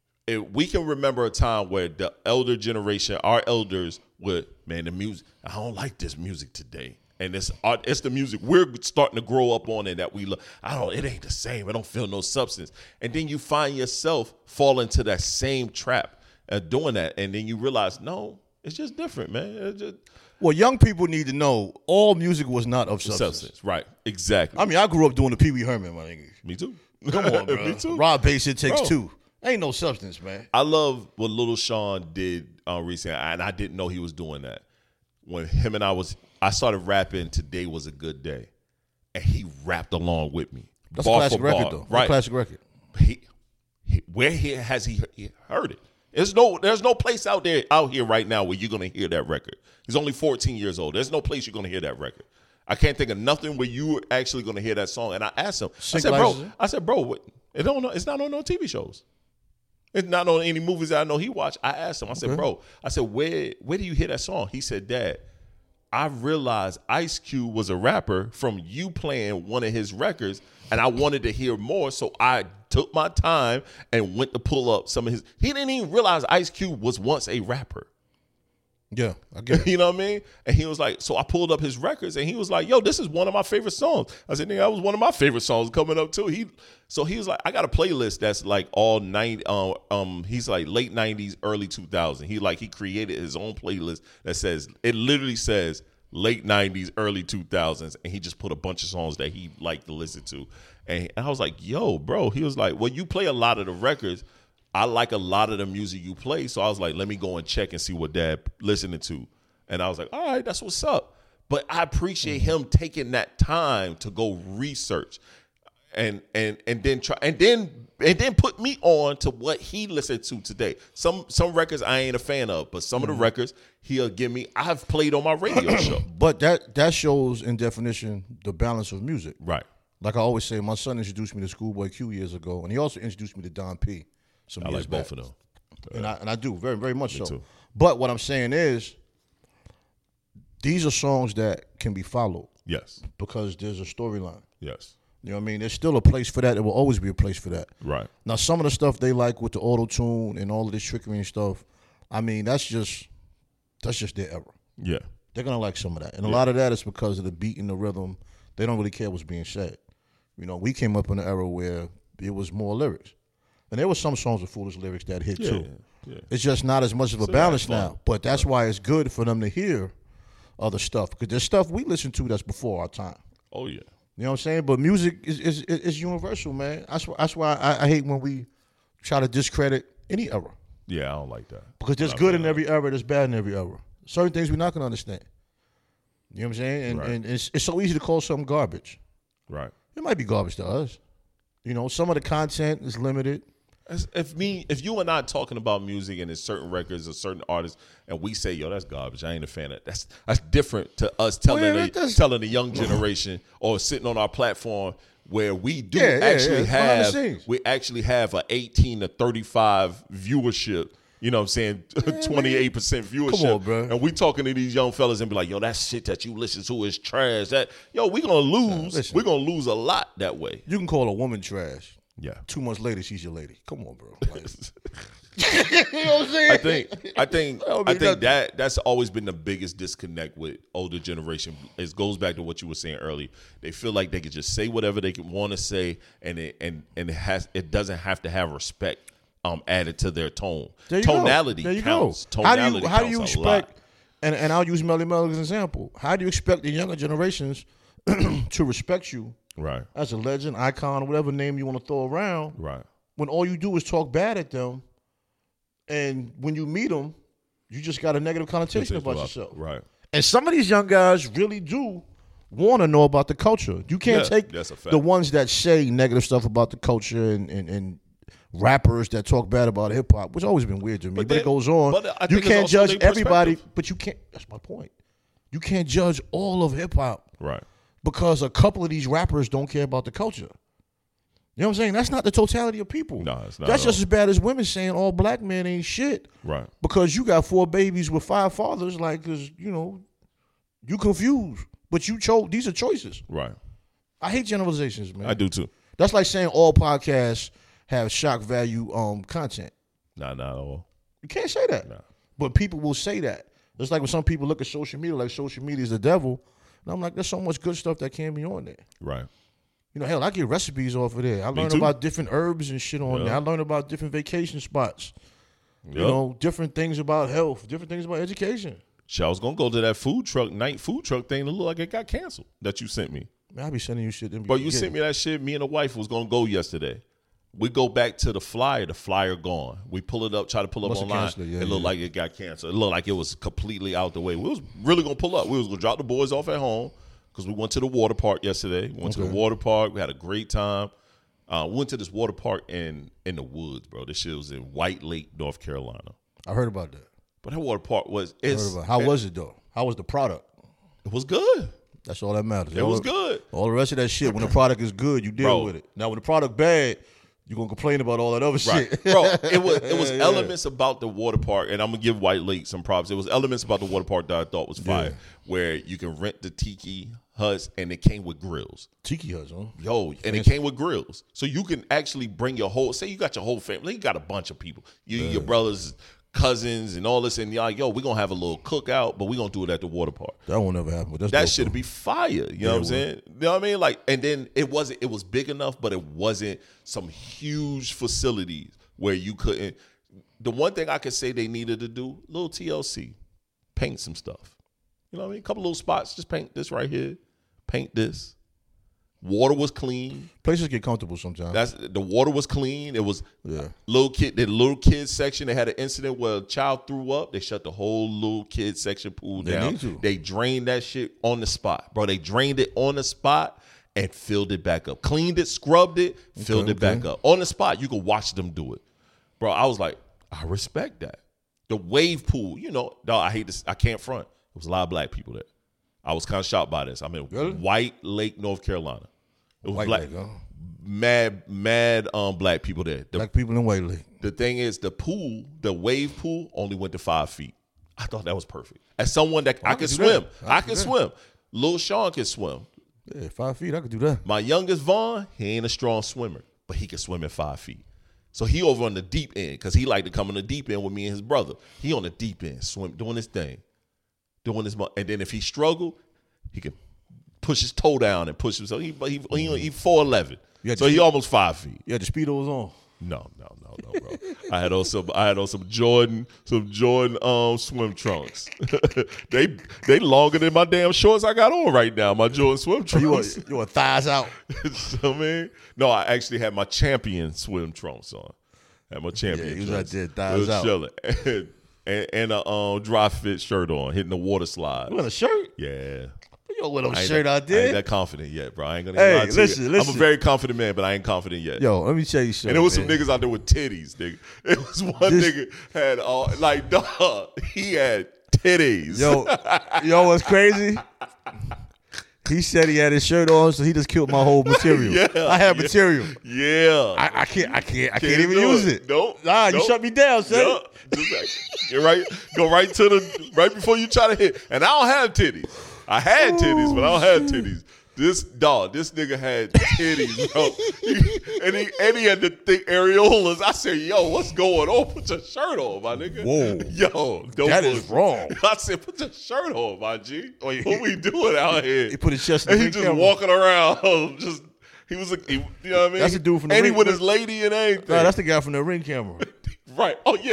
If we can remember a time where the elder generation, our elders, would man, the music. I don't like this music today, and it's art. It's the music we're starting to grow up on, and that we love. I don't. It ain't the same. I don't feel no substance. And then you find yourself fall into that same trap of doing that, and then you realize, no, it's just different, man. It's just Well, young people need to know all music was not of substance. substance, right? Exactly. I mean, I grew up doing the Pee Wee Herman, my nigga. Me too. Come on, bro. Me too. Rob Bass, It Takes Bro. Two. Ain't no substance, man. I love what Little Sean did uh, recently, and I didn't know he was doing that. When him and I was, I started rapping. Today was a good day, and he rapped along with me. That's bar a classic for bar, record, though. That's right? a classic record. He, he, where he, has he, he heard it? There's no, there's no place out there, out here right now where you're gonna hear that record. He's only fourteen years old. There's no place you're gonna hear that record. I can't think of nothing where you're actually gonna hear that song. And I asked him, I said, bro, Synchronizes. I said, bro, what, it don't, it's not on no T V shows. It's not on any movies that I know he watched. I asked him, I said, Okay. bro, I said, where where do you hear that song? He said, Dad, I realized Ice Cube was a rapper from you playing one of his records, and I wanted to hear more, so I took my time and went to pull up some of his. He didn't even realize Ice Cube was once a rapper. Yeah, I get it. You know what I mean? And he was like, so I pulled up his records, and he was like, yo, this is one of my favorite songs. I said, nigga, that was one of my favorite songs coming up too. He, so he was like, I got a playlist that's like all ninety. Um, um, he's like late nineties, early two thousand. He like he created his own playlist that says it literally says late nineties, early two thousands, and he just put a bunch of songs that he liked to listen to. And, and I was like, yo, bro. He was like, well, you play a lot of the records. I like a lot of the music you play. So I was like, let me go and check and see what Dad listening to. And I was like, all right, that's what's up. But I appreciate him taking that time to go research and and and then try and then and then put me on to what he listened to today. Some some records I ain't a fan of, but some of the records he'll give me, I've played on my radio show. But that that shows in definition the balance of music. Right. Like I always say, my son introduced me to Schoolboy Q years ago, and he also introduced me to Don P. Some I years like both back. of them. And I and I do very very much so. too. But what I'm saying is, these are songs that can be followed Yes. because there's a storyline. Yes. You know what I mean? There's still a place for that. There will always be a place for that. Right. Now, some of the stuff they like with the auto tune and all of this trickery and stuff, I mean, that's just that's just their era. Yeah. They're gonna like some of that, and a lot of that is because of the beat and the rhythm. They don't really care what's being said. You know, we came up in an era where it was more lyrics, and there were some songs with foolish lyrics that hit Yeah. too. Yeah. It's just not as much of a So balance that's fun. now, but that's why it's good for them to hear other stuff because there's stuff we listen to that's before our time. Oh yeah. You know what I'm saying? But music is is, is universal, man. That's why, that's why I, I hate when we try to discredit any era Yeah, I don't like that. because there's Not good for in that. every era, there's bad in every era. Certain things we're not gonna understand. You know what I'm saying? And, Right. and it's it's so easy to call something garbage. Right. It might be garbage to us. You know, some of the content is limited. As- If me, if you and I talking about music and there's certain records or certain artists, and we say, "Yo, that's garbage," I ain't a fan of that. That's that's different to us telling Well, the, that does- telling the young generation or sitting on our platform where we do Yeah, yeah, actually yeah, behind the have scenes. we actually have a eighteen to thirty-five viewership. You know what I'm saying? twenty-eight percent viewership. on, bro. And we talking to these young fellas and be like, yo, that shit that you listen to is trash. That yo, we gonna lose. listen. We're gonna lose a lot that way. You can call a woman trash. Yeah. Two months later, she's your lady. Come on, bro. Like, you know what I'm saying? I think I think I mean, I think that- that that's always been the biggest disconnect with older generation. It goes back to what you were saying earlier. They feel like they can just say whatever they can want to say, and it and and it has it doesn't have to have respect um added to their tone. There you Tonality go. There you counts. go. Tonality how do you how do you counts a lot. expect? And and I'll use Melly Mel as an example. How do you expect the younger generations to respect you Right. as a legend, icon, whatever name you want to throw around, Right. when all you do is talk bad at them, and when you meet them, you just got a negative connotation about yourself. Right. And some of these young guys really do want to know about the culture. You can't Yeah, take that's a fact. the ones that say negative stuff about the culture and, and, and rappers that talk bad about hip hop, which always been weird to me. But, But but then- it goes on. but I You think it's can't also judge their everybody, perspective. but you can't. That's my point. You can't judge all of hip hop Right. because a couple of these rappers don't care about the culture. You know what I'm saying? That's not the totality of people. No, it's not That's at just all. as bad as women saying all black men ain't shit. Right. Because you got four babies with five fathers, like, cause you know, you confused, but you chose. These are choices. Right. I hate generalizations, man. I do too. That's like saying all podcasts have shock value um content. Nah, not at all. You can't say that. Nah. But people will say that. It's like when some people look at social media like social media is the devil. And I'm like, there's so much good stuff that can be on there. Right. You know, hell, I get recipes off of there. I Me learn too. about different herbs and shit on Yeah. there. I learn about different vacation spots. You Yep. know, different things about health, different things about education. Shit, I was gonna go to that food truck night food truck thing that looked like it got canceled that you sent me. Man, I be sending you shit. But you sent me that shit. Me and the wife was gonna go yesterday. We go back to the flyer. The flyer gone. We pull it up, try to pull up Must have online. canceled it, yeah, it looked yeah. like it got canceled. It looked like it was completely out the way. We was really gonna pull up. We was gonna drop the boys off at home because we went to the water park yesterday. We went to Okay. the water park. We had a great time. Uh, we went to this water park in in the woods, bro. This shit was in White Lake, North Carolina. I heard about that. But that water park was I heard it's, about How it, was it though? How was the product? it was good. That's all that matters. It all was the, good. All the rest of that shit, when the product is good, you deal Bro. with it. Now, when the product bad, you're gonna complain about all that other Right, shit. bro. It was it was Yeah. elements about the water park, and I'm gonna give White Lake some props. It was elements about the water park that I thought was fire, Yeah. where you can rent the tiki huts, and it came with grills. Tiki huts, huh? Yo, and it came with grills, so you can actually bring your whole. Say you got your whole family, you got a bunch of people, you, your brothers, cousins, and all this, and y'all, yo, we gonna have a little cookout, but we gonna do it at the water park. That won't ever happen. But that's That dope, should though. be fire. You know Yeah, what I'm it saying? You know what I mean? Like, and then it wasn't. It was big enough, but it wasn't some huge facilities where you couldn't. The one thing I could say they needed to do, little T L C, paint some stuff. You know what I mean? A couple little spots, just paint this right here, paint this. Water was clean. Places get comfortable sometimes. That's the water was clean. It was Yeah. little kid. The little kids section. They had an incident where a child threw up. They shut the whole little kids section pool They down. need to. They drained that shit on the spot, bro. They drained it on the spot and filled it back up. Cleaned it, scrubbed it, filled Okay, it back okay. up on the spot. You could watch them do it, bro. I was like, I respect that. The wave pool, you know, dog, I hate this. I can't front. There was a lot of black people there. I was kind of shocked by this. I'm in Really? White Lake, North Carolina. It was White black, Lake, huh? mad, mad, um, black people there. The, Black people in White Lake. the thing is, the pool, the wave pool, only went to five feet. I thought that was perfect. As someone that I, I can could do swim, that. I I could can do that. swim. Lil Sean can swim. Yeah, five feet. I could do that. My youngest Vaughn, he ain't a strong swimmer, but he can swim at five feet. So he over on the deep end because he like to come on the deep end with me and his brother. He on the deep end, swim, doing his thing, doing his. mo- And then if he struggle, he can push his toe down and push himself. He he he, he four eleven, You had so to he keep- almost five feet. Yeah, the Speedos on. No, no, no, no, bro. I had on some. I had on some Jordan, some Jordan um swim trunks. they they longer than my damn shorts I got on right now. My Jordan swim You want, trunks. you want thighs out? So, I mean, no, I actually had my champion swim trunks on. Had my champion. Yeah, he was trunks. out there, It thighs was out. chilling. and, and, and a um, dry fit shirt on, hitting the water slide. You want a shirt? Yeah. You don't wear no I ain't shirt that, out I there. ain't that confident yet, bro. I ain't gonna Hey, lie to listen, you. listen. I'm a very confident man, but I ain't confident yet. Yo, let me tell you something. And there was some man. niggas out there with titties, nigga. It was one This- nigga had all like dog. He had titties. Yo, yo, what's crazy? He said he had his shirt on, so he just killed my whole material. Yeah, I have yeah. material. yeah. I, I can't. I can't. I can't, Can't even do use it. it. Nope. Nah, you Nope. shut me down, son. Yeah. Just like, get right, go right to the right before you try to hit. And I don't have titties. I had titties, but I don't have titties. This dog, this nigga had titties, bro. He- and he and he had the thick areolas. I said, yo, what's going on? Put your shirt on, my nigga. Whoa. Yo, don't That is bullshit. wrong. I said, put your shirt on, my G. Oh, yeah. What we doing out here? He put his chest in and the he ring just camera. walking around, just he was, a, he, you know what I mean? That's the dude from the and he ring- with his lady and everything. Nah, that's the guy from the ring camera. Right. Oh yeah.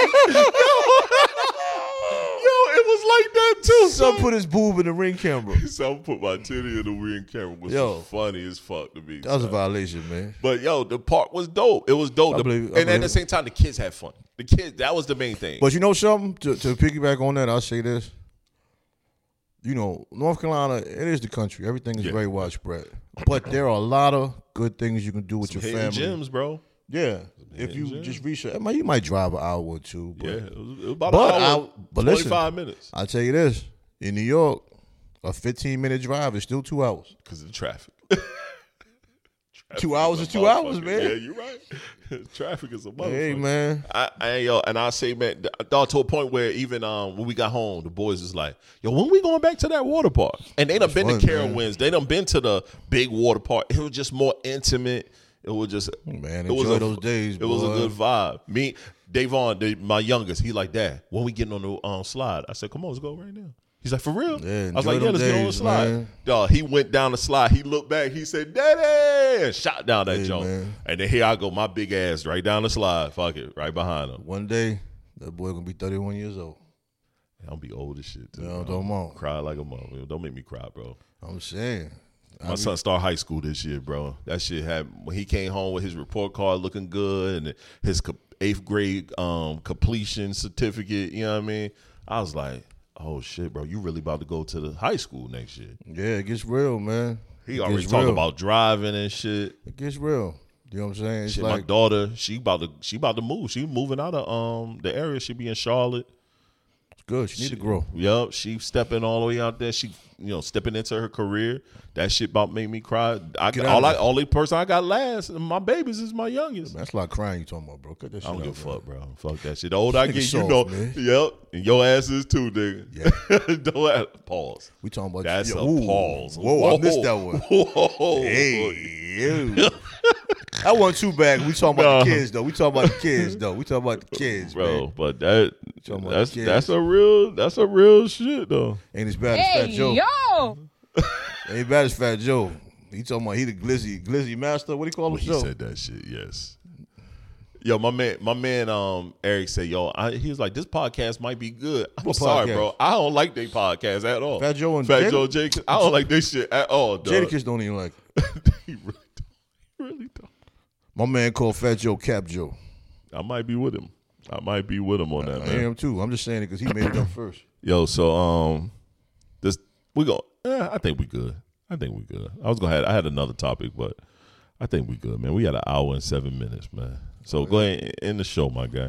Yo, it was like that too. Son Son put his boob in the ring camera. Some put my titty in the ring camera, which Yo. was funny as fuck to me. That was a son. violation, man. But yo, the park was dope. It was dope. I The- believe it. I and at believe the it. same time, the kids had fun. The kids, that was the main thing. But you know something? To, to piggyback on that, I'll say this. You know, North Carolina, it is the country. Everything is Yeah. very widespread. But there are a lot of good things you can do with Some your hidden family. gems, bro. Yeah, if you yeah. just research, I mean, you might drive an hour or two. But, Yeah, it was, it was about but an hour, I, but listen, twenty-five minutes I'll tell you this: in New York, a fifteen minute drive is still two hours. because of the traffic. Two hours a is two hours, motherfucker. man. Yeah, you're right. Traffic is a motherfucker. Hey, man. I, I yo, and I say, man, dog, to a point where even um when we got home, the boys is like, yo, when we going back to that water park? And they done been fun, to man. Carowinds. They done been to the big water park. It was just more intimate. It was just Man, it was enjoy a, those days, It was a boy. good vibe. Me, Davon, the, my youngest, he like, Dad, when we getting on the um, slide? I said, come on, let's go right now. He's like, for real? Yeah, I was enjoy like, yeah, them let's get on the days, slide. man. Dog, he went down the slide. He looked back. He said, Daddy, and shot down that Hey, jump. man. And then here I go, my big ass right down the slide. Fuck it, right behind him. One day, that boy gonna be thirty-one years old. I'll be old as shit too. No, bro. don't want. Cry like a mother. Don't make me cry, bro. I'm saying. I My mean, son started high school this year, bro. That shit had when he came home with his report card looking good and his co- eighth grade um, completion certificate. You know what I mean? I was like, oh shit, bro, you really about to go to the high school next year? yeah, it gets real, man. He It already gets talking real. about driving and shit. It gets real. You know what I'm saying? It's Shit, my like daughter, she about to she about to move. She moving out of um the area. She be in Charlotte. it's good. She need to grow. Yup, she stepping all the way out there. She, you know, stepping into her career. That shit about made me cry. I Get all out I of only person I got last, my babies is my youngest. That's a lot of crying you talking about, bro. Cut that shit I don't out, give a man. fuck, bro. Fuck that shit. The older I Nigga get, you soft, know. man. Yep, and your ass is too, nigga. Don't have, pause. We talking about That's yo, a ooh, pause. Whoa, I missed that one. Whoa. Hey, you. That wasn't too bad. We talking about the Nah. kids though. We talking about the kids though. We talking about the kids, Bro, man. but that talking about that's kids. that's a real that's a real shit though. Ain't as bad as Fat Hey, Joe. yo! Ain't bad as Fat Joe. He talking about he the glizzy glizzy master. What do you call When he himself? said that shit, yes. Yo, my man, my man, um, Eric said, "Yo, I, he was like, this podcast might be good." I'm What sorry, podcast? bro. I don't like their podcast at all. Fat Joe and Fat Jada- Joe Jacobs. I don't like this shit at all. Dog. Jadakiss don't even like it. he really don't. He really don't. My man called Fat Joe Cap Joe. I might be with him. I might be with him on that, I man. am too. I'm just saying it because he made it up first. Yo, so um, this we go. Eh, I think we good. I think we good. I was gonna have. I had another topic, but I think we good, man. We had an hour and seven minutes, man. So go ahead and end the show, my guy.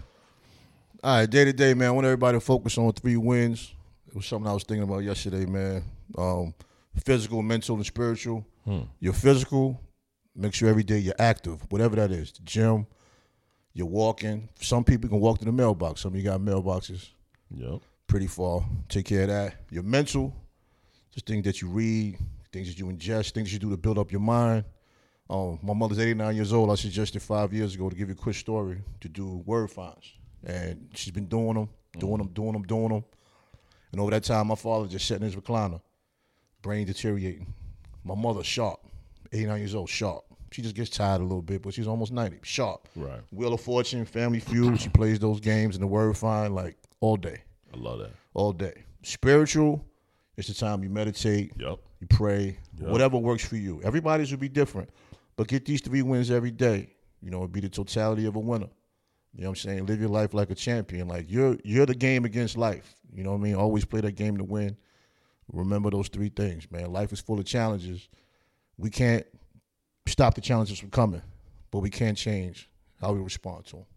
All right, day to day, man. I want everybody to focus on three wins. It was something I was thinking about yesterday, man. Um, physical, mental, and spiritual. Hmm. Your physical, make sure every day you're active, whatever that is. The gym, you're walking. Some people can walk to the mailbox. Some of you got mailboxes Yep. pretty far. Take care of that. Your mental, just things that you read, things that you ingest, things you do to build up your mind. Um, my mother's eighty-nine years old. I suggested five years ago to give you a quick story to do word finds. And she's been doing them, doing them, doing them, doing them. And over that time, my father just sat in his recliner, brain deteriorating. My mother, sharp, eighty-nine years old, sharp. She just gets tired a little bit, but she's almost ninety, sharp. Right. Wheel of Fortune, Family Feud. She plays those games and the word find like all day, I love that. all day. Spiritual, it's the time you meditate, Yep. you pray, Yep. whatever works for you. Everybody's will be different, but get these three wins every day. You know, it'd be the totality of a winner. You know what I'm saying? Live your life like a champion. Like you're you're the game against life. You know what I mean? Always play that game to win. Remember those three things, man. Life is full of challenges. We can't stop the challenges from coming, but we can change how we respond to them.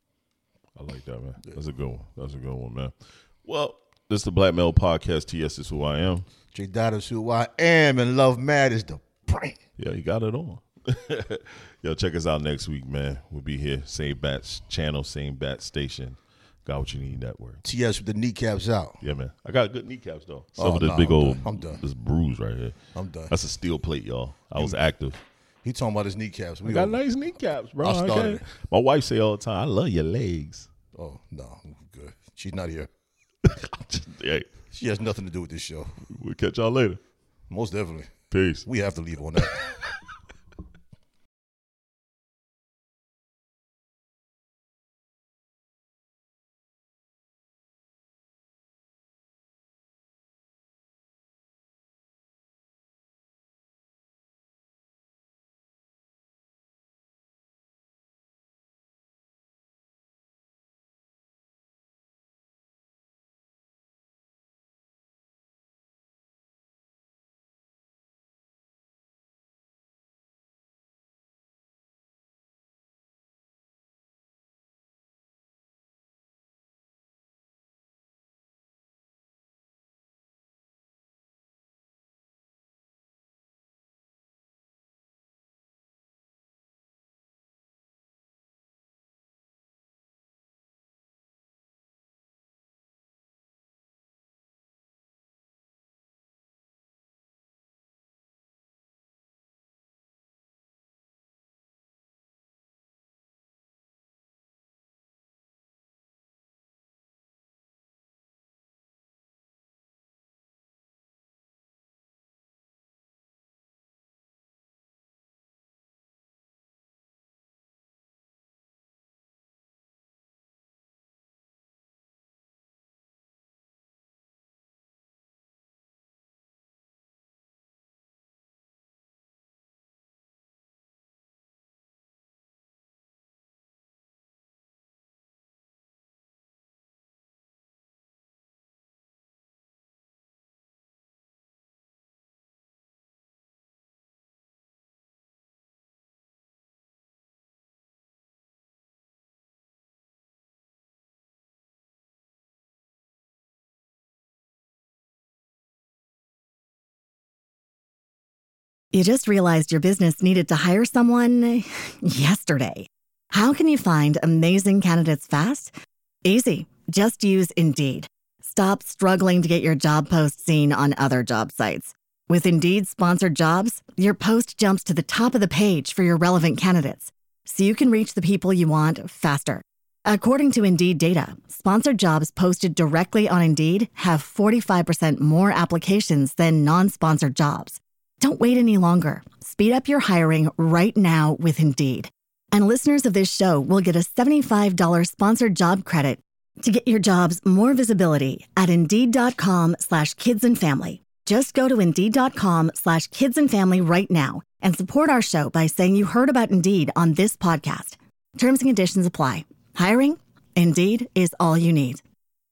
I like that, man. That's a good one. That's a good one, man. Well, this is the Black Male Podcast. T S is who I am. J Dot is who I am, and Love Mad is the brand. Yeah, you got it on. Yo, check us out next week, man. We'll be here. Same bat channel, same bat station. Got what you need network. T S with the kneecaps out. Yeah, man. I got good kneecaps though. Some Oh, of this nah, big I'm old done. I'm done. this bruise right here. I'm done. That's a steel plate, y'all. I was active. He talking about his kneecaps. We I got over. nice kneecaps, bro. I I started. got- My wife say all the time, I love your legs. Oh, no, I'm good. She's not here. Hey, She has nothing to do with this show. we'll catch y'all later. Most definitely. Peace. We have to leave on that. You just realized your business needed to hire someone yesterday. How can you find amazing candidates fast? Easy. Just use Indeed. Stop struggling to get your job post seen on other job sites. With Indeed sponsored jobs, your post jumps to the top of the page for your relevant candidates, so you can reach the people you want faster. According to Indeed data, sponsored jobs posted directly on Indeed have forty-five percent more applications than non-sponsored jobs. Don't wait any longer. Speed up your hiring right now with Indeed. And listeners of this show will get a seventy-five dollars sponsored job credit to get your jobs more visibility at Indeed.com slash kids and family. Just go to Indeed.com slash kids and family right now and support our show by saying you heard about Indeed on this podcast. Terms and conditions apply. Hiring? Indeed is all you need.